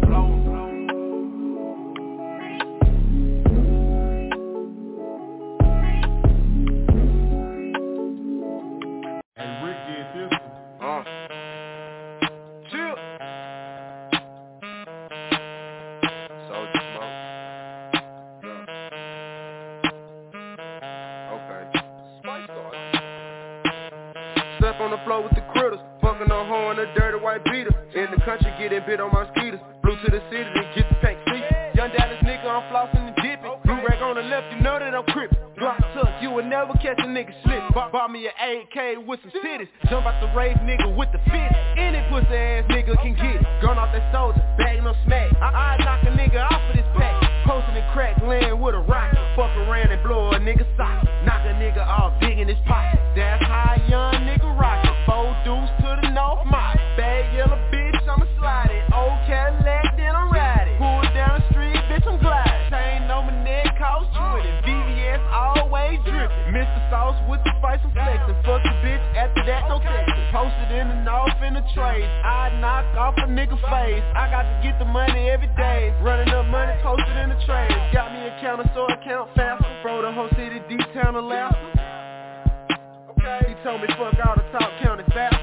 On the floor with the critters, fucking on hoe and a dirty white beater. In the country getting bit on my skeeters. Flew to the city to get the tank seat. Young Dallas nigga, I'm flossing and dipping. Blue rag on the left, you know that I'm crippin'. Drop tuck, you will never catch a nigga slip. Bought, bought me an A K with some cities. Jump out the rave nigga with the fit. Any pussy ass nigga can get it. Gone off that soldier, bagging no smack. I, I knock a nigga off of this pack. Posting in crack land with a rocket. Fuck around and blow a nigga socket. Knock a nigga off, dig in his pocket. That's how a young nigga rocket. Four dudes to the north mile. Bad yellow bitch, I'ma slide it. Old Cadillac, then I'm riding. Pull down the street, bitch, I'm gliding. Chain on my neck, cost twenty. V V S always drippin'. Mister Sauce with the spice and flexin'. Fuck the bitch, after that, no textin'. Posted in the north in the trades. I knock off a nigga face. I got to get the money every day. Running up money, posted in the trades. Got me a counter, so I count faster. Bro, the whole city, D-Town, Alaska. He told me fuck all the talk, count it fast.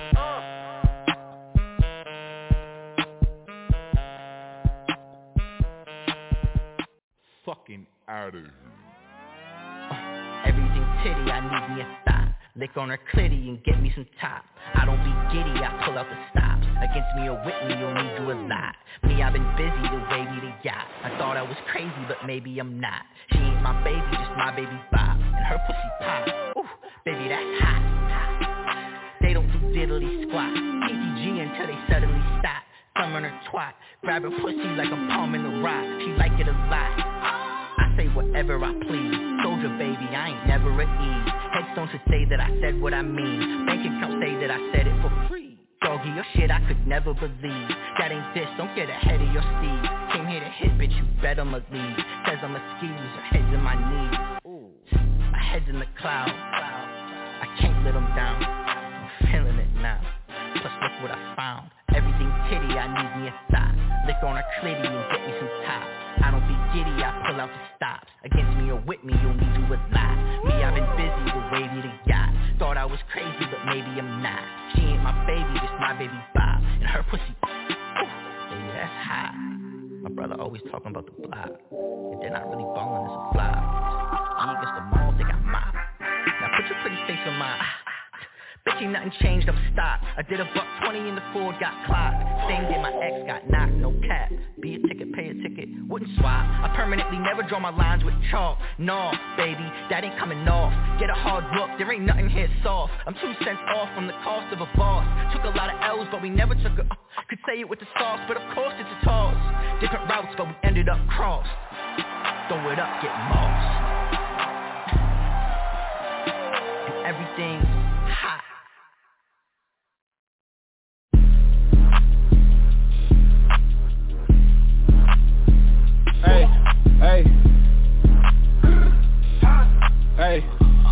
Fucking out of here. Uh, everything titty, I need me a thought. Lick on her clitty and get me some top. I don't be giddy, I pull out the stops. Against me or with me, you'll need to a lot. Me, I've been busy to wavy the yacht. I thought I was crazy, but maybe I'm not. She ain't my baby, just my baby bop. And her pussy pop. Ooh, baby, that's hot. They don't do diddly squat. P T G until they suddenly stop. Thumb on her twat. Grab her pussy like I'm palming the rock. She like it a lot. I say whatever I please. Soldier baby, I ain't never at ease. Headstone should say that I said what I mean. Bank account say that I said it for free. Doggy, your shit I could never believe. That ain't this, don't get ahead of your steed. Came here to hit, bitch, you bet I'ma leave. Says I'm a ski loser, heads in my knees. My head's in the cloud. I can't let them down. I'm feeling it now. Plus look what I found. Everything titty, I need me a thought. Lick on her clitty and get me some top. I don't be giddy, I pull out the stops. Against me or with me, you'll need to a lot. Me, I've been busy with wavy the yacht. Thought I was crazy, but maybe I'm not. She ain't my baby, just my baby Bob. And her pussy, ooh, baby, that's hot. My brother always talking about the block. And they're not really ballin' as a flop. Me against the mall, they got mop. Now put your pretty face on my... Bitch, ain't nothing changed, I'm stopped. I did a buck twenty in the Ford, got clocked. Same day my ex got knocked, no cap. Be a ticket, pay a ticket, wouldn't swap. I permanently never draw my lines with chalk. Nah, baby, that ain't coming off. Get a hard look, there ain't nothing here soft. I'm two cents off from the cost of a boss. Took a lot of L's, but we never took a... Uh, could say it with the sauce, but of course it's a toss. Different routes, but we ended up crossed. Throw it up, get lost. And everything's hot. Hey, hey, hey.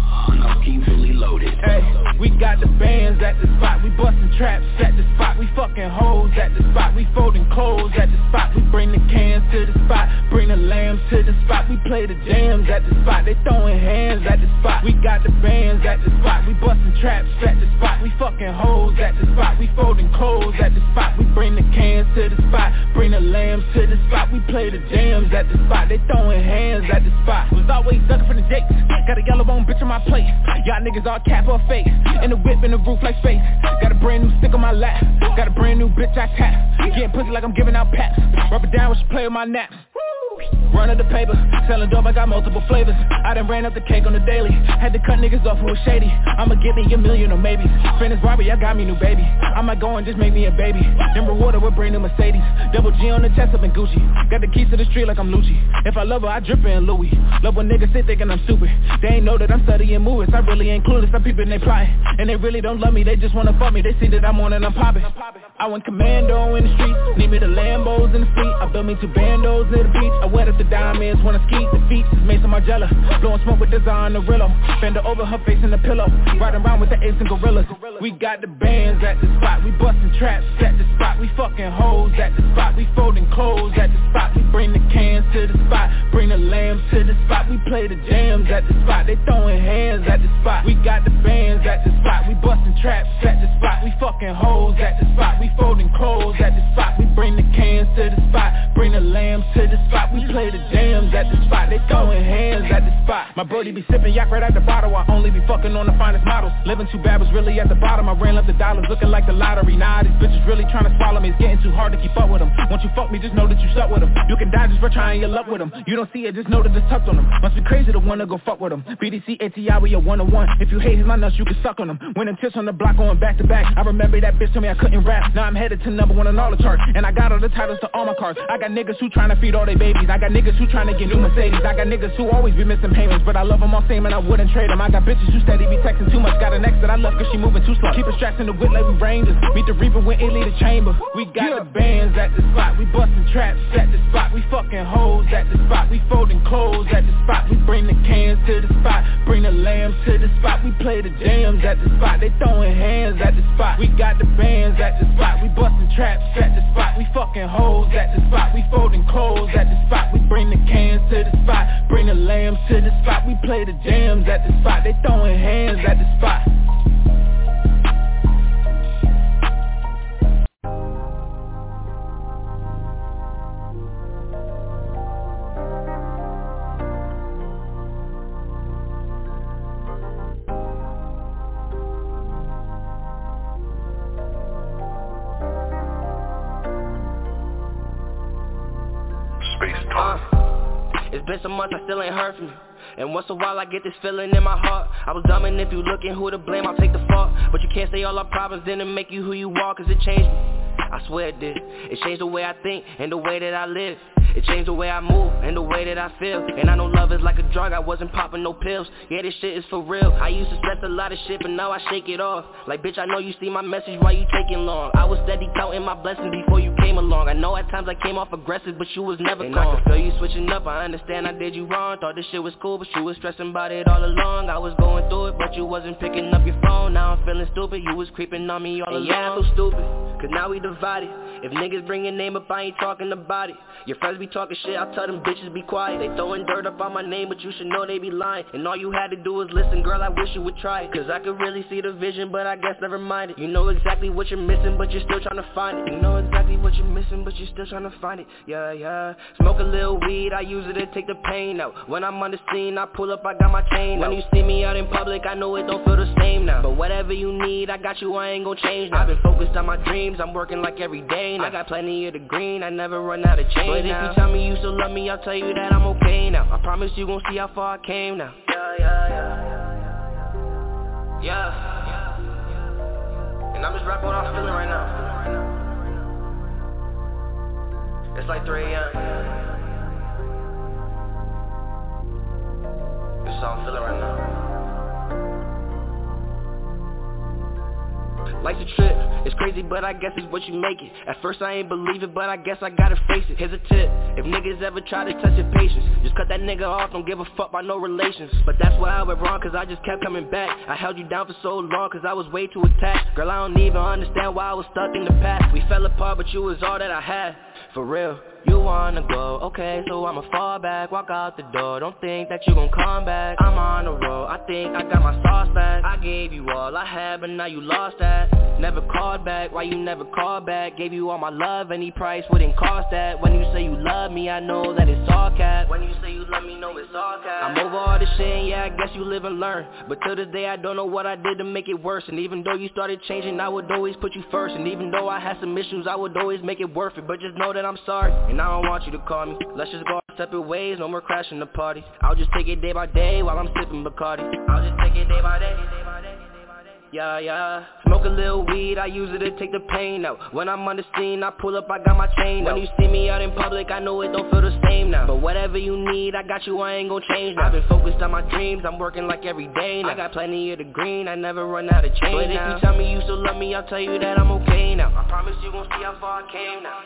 No key fully loaded. Hey, we got the bands at the spot. We bustin' traps at the spot. We fucking hoes at the spot. We folding clothes at the spot. We bring the cans to the spot. Bring the lambs to the spot. We play the jams at the spot. They throwing hands at the spot. We got the bands at the spot. We bustin' traps at the spot. We fucking hoes at the spot. We folding clothes at the spot. We bring the cans to the spot. Bring the lambs to the spot. We play the jams at the spot. They throwing hands at the spot. Was always ducking for the jakes. Got a yellow bone bitch on my plate. Y'all niggas all cap or face. In the whip in the roof like space. Got a brand new stick on my lap. Got a brand new bitch I tap. Getting pussy like I'm giving out packs. Rub it down when she play with my naps. Run up the paper, selling dope, I got multiple flavors. I done ran up the cake on the daily. Had to cut niggas off who was shady. I'ma give me a million or maybe. Finish Barbie, I got me new baby. I might go and just make me a baby. Then reward her with brand new Mercedes. Double G on the chest up in Gucci. Got the keys to the street like I'm Lucci. If I love her, I drip her in Louis. Love when niggas sit thinking I'm stupid. They ain't know that I'm studying movies. I really ain't clueless. Some people they plotting, and they really don't love me. They just wanna fuck me. They see that I'm on and I'm popping. I went commando in the streets. Need me the Lambos in the fleet. I built me two bandos near the beach. I wet up the diamonds, wanna ski. The feet is Mason Margiela. Blowing smoke with design Rillo. Bend her over, her face in the pillow. Riding around with the apes and gorillas. We got the bands at the spot. We bustin' traps at the spot. We fucking hoes at the spot. We folding clothes at the spot. We bring the cans to the spot. Bring the lambs to the spot. We play the jams at the spot. They throwing hands at the spot. We got the bands at the spot. We bustin' traps at the spot. We fucking hoes at the spot. We folding clothes at the spot. We bring the cans to the spot. Bring the lambs to the spot. We play the jams at the spot. They throwing hands at the spot. My brody be sipping yak right at the bottle. I only be fucking on the finest models. Living too bad was really at the bottom. I ran up the dollars looking like the lottery. Nah, these bitches really trying to swallow me. It's getting too hard to keep up with them. Once you fuck me, just know that you stuck with them. You can die just for trying your luck with them. You don't see it, just know that it's tucked on them. Must be crazy to wanna go fuck with them. B D C, A T I, we a one-on-one. If you hate his my nuts, you can suck on them. Winning tips on the block going back to back. I remember that bitch told me I couldn't rap. Now I'm headed to number one on all the charts. And I got all the titles to all my cars. I got niggas who tryna feed all their babies. I got niggas who tryna get new Mercedes. I got niggas who always be missing payments, but I love them all same and I wouldn't trade them. I got bitches who steady be texting too much. Got an ex that I love cause she moving too slow. Keep it strapped in the whip like we rangers. Meet the reaper when it leave the chamber. We got yeah. the bands at the spot. We bustin' traps at the spot. We fucking hoes at the spot. We folding clothes at the spot. We bring the cans to the spot. Bring the lambs to the spot. We play the jams at the spot. They throwing hands at the spot. We got the bands at the spot. We bustin' traps at the spot. We fucking hoes at the spot. We folding clothes at the spot. We bring the cans to the spot. Bring the lambs to the spot. We play the jams at the spot. They throwing hands at the spot. It's been some months, I still ain't heard from you. And once in a while I get this feeling in my heart. I was dumb and if you looking who to blame, I'll take the fault. But you can't say all our problems didn't make you who you are, cause it changed me. I swear it did. It changed the way I think and the way that I live. It changed the way I move and the way that I feel. And I know love is like a drug, I wasn't popping no pills. Yeah, this shit is for real. I used to stress a lot of shit, but now I shake it off. Like, bitch, I know you see my message, why you taking long? I was steady counting my blessings before you came along. I know at times I came off aggressive, but you was never and calm. I can feel you switching up, I understand I did you wrong. Thought this shit was cool, but you was stressing about it all along. I was going through it, but you wasn't picking up your phone. Now I'm feeling stupid, you was creeping on me all and along. Yeah, I'm so stupid, cause now we divided. If niggas bring your name up, I ain't talking about it. Your friends be talking shit, I tell them bitches be quiet. They throwing dirt up on my name, but you should know they be lying. And all you had to do is listen, girl, I wish you would try it. Cause I could really see the vision, but I guess never mind it. You know exactly what you're missing, but you're still trying to find it. You know exactly what you're missing, but you're still trying to find it. Yeah, yeah. Smoke a little weed, I use it to take the pain out. When I'm on the scene, I pull up, I got my chain out. When you see me out in public, I know it don't feel the same now. But whatever you need, I got you, I ain't gon' change now. I've been focused on my dreams, I'm working like every day now. I got plenty of the green, I never run out of change. But if you tell me you still love me, I'll tell you that I'm okay now. I promise you gon' see how far I came now. Yeah, yeah, yeah. Yeah. And I'm just rapping what I'm feeling right now. It's like three a.m. This is how I'm feeling right now. Life's a trip, it's crazy but I guess it's what you make it. At first I ain't believe it but I guess I gotta face it. Here's a tip, if niggas ever try to test your patience, just cut that nigga off, don't give a fuck about no relations. But that's why I went wrong cause I just kept coming back. I held you down for so long cause I was way too attached. Girl, I don't even understand why I was stuck in the past. We fell apart but you was all that I had, for real. You wanna go, okay, so I'ma fall back, walk out the door. Don't think that you gon' come back. I'm on the road, I think I got my sauce back. I gave you all I had, but now you lost that. Never called back, why you never called back? Gave you all my love, any price wouldn't cost that. When you say you love me, I know that it's all cap. When you say you love me, know it's all cap. I'm over all this shit, and yeah, I guess you live and learn. But till this day, I don't know what I did to make it worse. And even though you started changing, I would always put you first. And even though I had some issues, I would always make it worth it. But just know that I'm sorry, and I don't want you to call me. Let's just go our separate ways, no more crashing the parties. I'll just take it day by day while I'm sipping Bacardi. I'll just take it day by day, day by day. Yeah, yeah. Smoke a little weed, I use it to take the pain out. When I'm on the scene, I pull up, I got my chain out. When you see me out in public, I know it don't feel the same now. But whatever you need, I got you, I ain't gon' change now. I've been focused on my dreams, I'm working like every day now. I got plenty of the green, I never run out of change. But if now you tell me you still love me, I'll tell you that I'm okay now. I promise you gon' see how far I came now.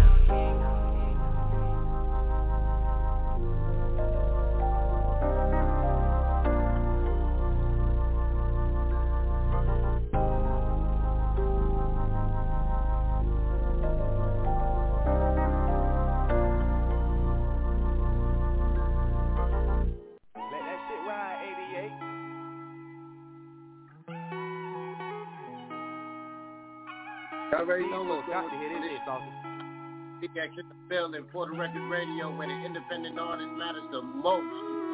I already know what's going to hear this song. Big Action Bill in Puerto Record Radio when an independent artist matters the most.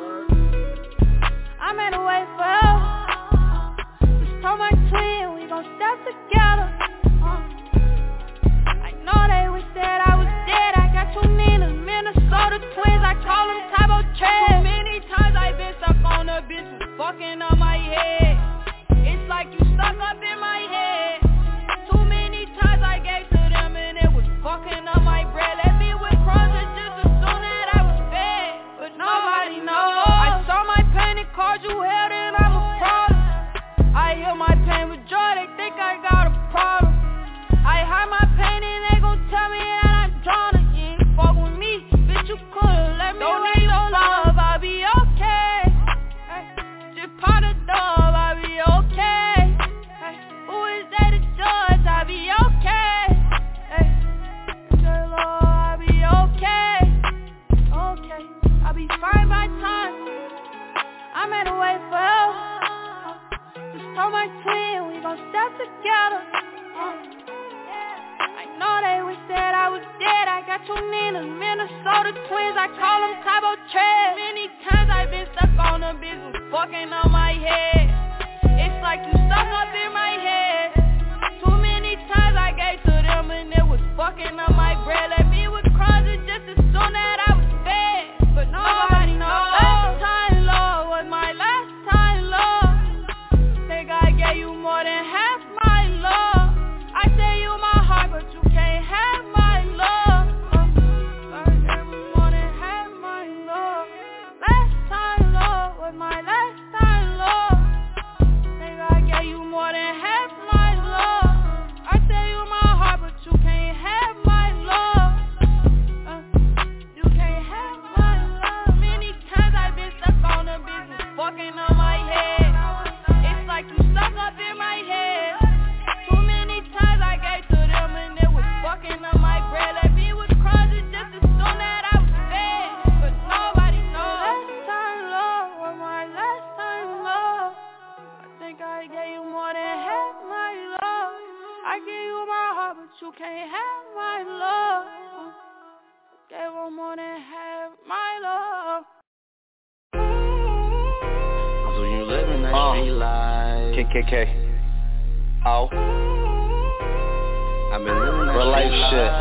I made a way for just told my twin we gon' step together. uh. I know they wish that I was dead. I got two Ninas, Minnesota twins. I call them Tybo Tread. Too many times I been stuck on a bitch who's fucking up my head. It's like you stuck up in my head. Too many times I gave to them and it was fucking up my bread. Left me with crumbs and just assumed that I was fed. But nobody knows. I saw my pain and called you held and I'm a problem. I heal my pain with joy, they think I got a problem. I hide my pain and they gon' tell me that I'm drowning. You ain't fuck with me, bitch, you could've let me. Don't need no love, I'll be okay. Hey, just part of dove, I'll be okay. Hey, who is that to judge? I'll be okay. Hey, J-Lo, I'll be okay. Okay, I'll be fine by time. I made a way for you. Just told my twin we gon' step together. uh. I know they wish that I was dead. I got two Ninas, Minnesota twins. I call them Tybo Tread. Many times I've been stuck on a bitch who's fucking on my head. It's like you stuck up in my head. Too many times I gave to them and it was fucking up my bread. Left me with crumbs and just assumed that I was fed. But nobody knows. Last time, Lord, was my last time, Lord. Think I gave you more than half my love. I tell you my heart, but you can't have my love. uh, I gave you more than half my love. Last time, Lord, was my last time, Lord. Think I gave you more than half my love. I tell you my heart, but you can't have my K K K. Oh. I've been living that real life shit.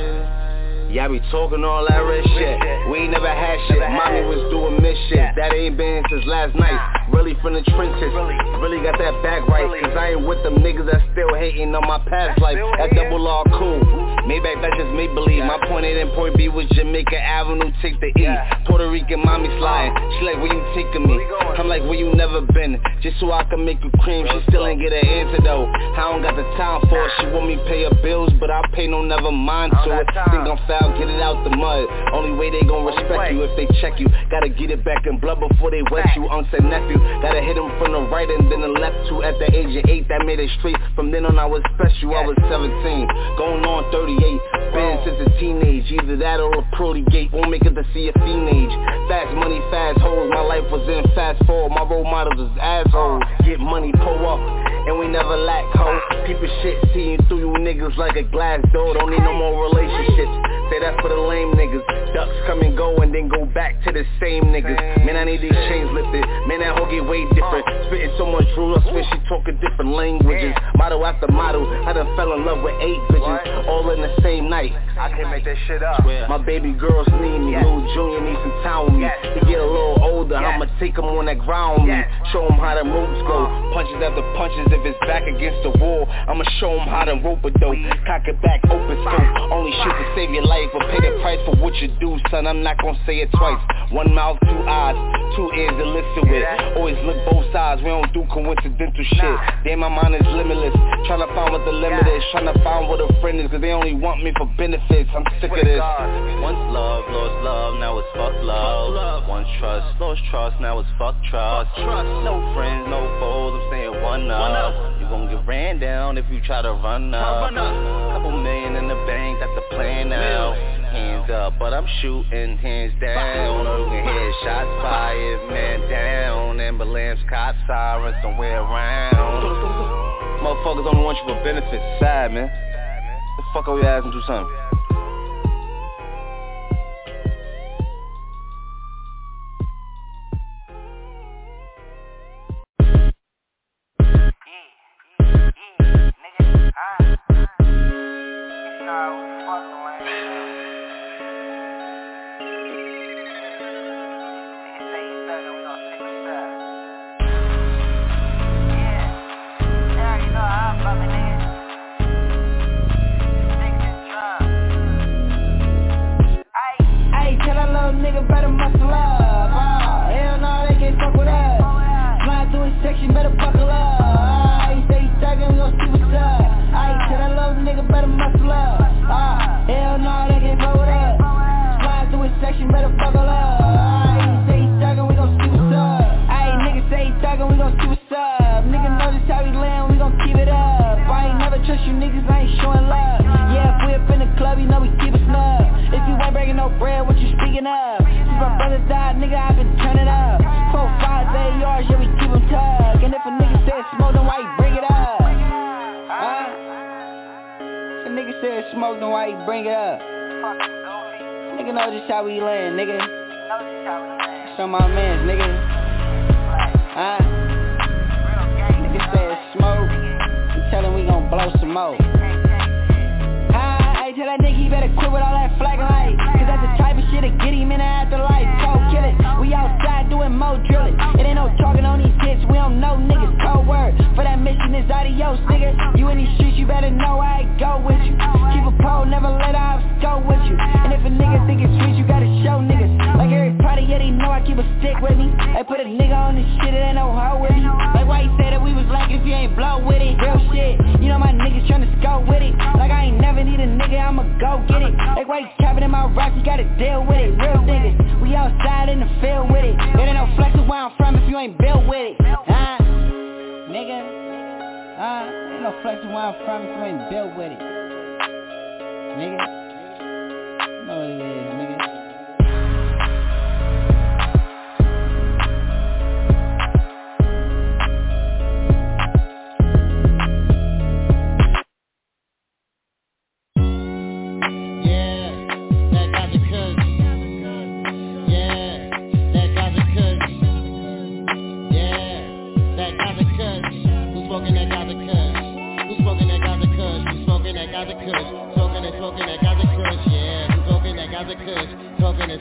Yeah, I be talking all that red shit. We ain't never had shit. Mommy was doing mission. That ain't been since last night. Really from the trenches. Really got that back right. Cause I ain't with them niggas that still hating on my past life. That double R cool. Maybach, that's just make believe. My point A and point B was Jamaica Avenue, take the E. Puerto Rican mommy sliding. She like, where you taking me? I'm like, where you never been? Just so I can make you cream. She still ain't get an answer though. I don't got the time for it. She want me pay her bills, but I pay no never mind to it. Think I'm foul, get it out the mud. Only way they gon' respect you if they check you. Gotta get it back in blood before they wet you. Uncle said nephew. Gotta hit him from the right and then the left too. At the age of eight, that made it straight. From then on I was special, I was seventeen. Going on thirty-eight. Been since a teenage. Either that or a prody gate. Won't make it to see a teenage. Fast money, fast hoes. My life was in fast forward. My role models was assholes. Get money, pull up. And we never lack, ho. People shit seeing through you niggas like a glass door. Don't need no more relationships. Say that for the lame niggas. Ducks come and go and then go back to the same niggas. Man, I need these chains lifted. Man, that hoe get way different. Spitting so much rules, I swear she talking different languages. Motto after motto, I done fell in love with eight bitches. All in the same night. I can't make that shit up. My baby girls need me. Lil Junior needs some time with me. He get a little older, I'ma take him on that ground with me. Show him how the moves go. Punches after punches, if it's back against the wall, I'ma show him how to rope it though. Cock it back, open scope. Only shoot to save your life, but pay the price for what you do, son. I'm not gonna say it twice. One mouth, two eyes, two ears to listen with. Always look both sides, we don't do coincidental shit. Damn, my mind is limitless. Tryna find what the limit is. Tryna find what a friend is, cause they only want me for benefits. I'm sick of this. Once love, lost love, now it's fuck love. Once trust, lost trust, now it's fuck trust. No friends, no foes, I'm saying one up. You gon' get ran down if you try to run up. Couple million in the bank, that's the plan now. Hands up, but I'm shooting hands down. You can hear shots fired, man down. Ambulance, cop sirens somewhere around. Motherfuckers only want you for benefits. Sad, man. The fuck are we asking to something?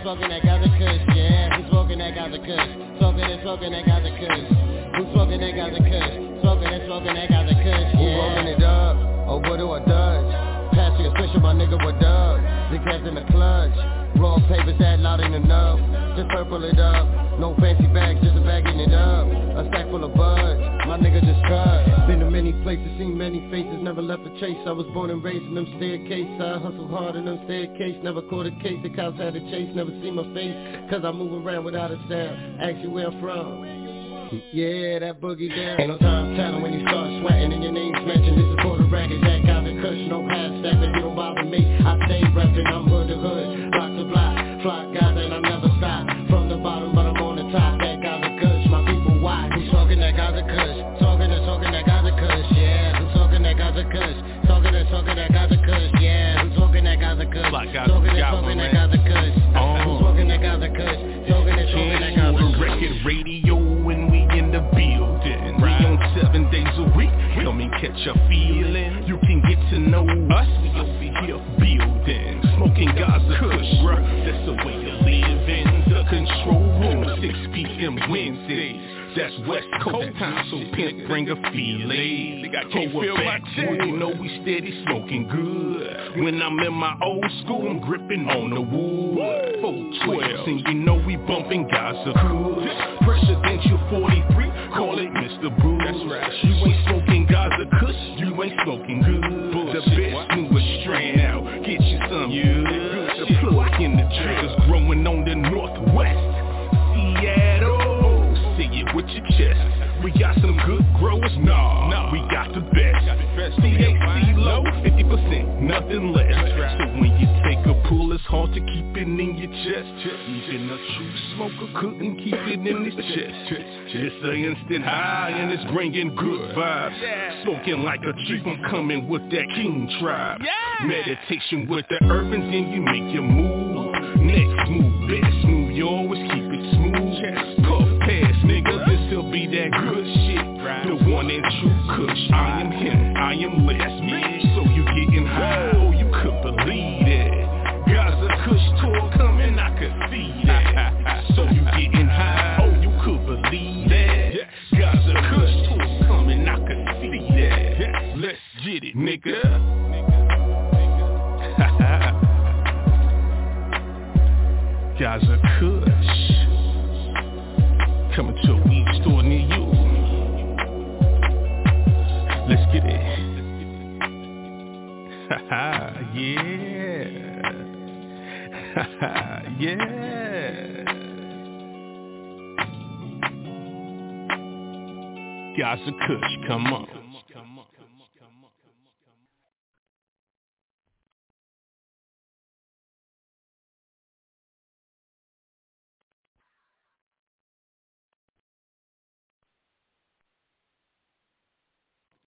smoking that Gaza Kush, yeah. Who's smoking that Gaza Kush? Smoking and smoking that Gaza Kush. Who's smoking that Gaza Kush? Smoking and smoking that Gaza Kush, yeah. Who rolling it up? Oh, what do I dodge? Pass you a switch my nigga with dub. Big cats in the clutch. Raw papers that loud ain't enough. Just purple it up. No fancy bags, just a bagging it up. A sack full of buds. My nigga just cut. Been to many places, seen many faces. Never left a chase. I was born and raised in them staircase. I hustled hard in them staircase. Never caught a case. The cops had a chase. Never see my face. Cause I move around without a sound. Ask you where I'm from. Yeah, that boogie down. Ain't no time telling when you start sweating and your name's mentioned. This is for the record, that got the kush, no half stepping. You don't bother me, I stay reppin'. I'm hood to hood, block to block, flock guys and I never stop. From the bottom, but I'm on the top. That got the kush, my people watch. Who's talking that got the kush? Talking and talking that got the kush, yeah. Who's talking that got the kush? Talking and talking that got the kush, yeah. Who's talking that got the kush? Talking and talking that got the kush. Who's talking that got the kush? Talking and talking that got the kush. Record radio when we in the building, right. We on seven days a week. Come and catch a feeling. You can get to know us. We over here building, smoking Gaza Kush. That's the way to live in the control room. six p.m. Wednesdays. That's West Coast time, so pimp bring a feeling. Think I can't feel my chest. You know we steady smoking good. When I'm in my old school, I'm gripping on the wood. four twelve, and you know we bumping Gaza Kush. Presidential forty-three, call it Mister Bruce. That's right. You ain't smoking Gaza Kush, you ain't smoking good. The best newest strand out, get you some good. The plug in the triggers growing on the northwest. Seattle. Say it with your chest. We got some good growers, nah, nah. We got the best. C H C low, fifty percent, nothing less. Right. So when you take a pull, it's hard to keep it in your chest. Even a true smoker couldn't keep it in his chest. It's an instant high and it's bringing good vibes. Yeah. Smoking like a chief, I'm coming with that king tribe. Yeah. Meditation with the urbans, then you make your move. Next move, best move, you always keep it smooth. Puff pass, nigga, this'll be that good shit. The one and true kush. I am him, I am less me. So you getting high, oh you could believe that. Gaza Kush tour coming, I could see that. So you getting high, oh you could believe that. Gaza Kush tour coming, I could see that. Let's get it, nigga. Gaza Kush coming to a weed store near you. Let's get it. Haha, yeah. Haha, yeah. Gaza Kush, come on.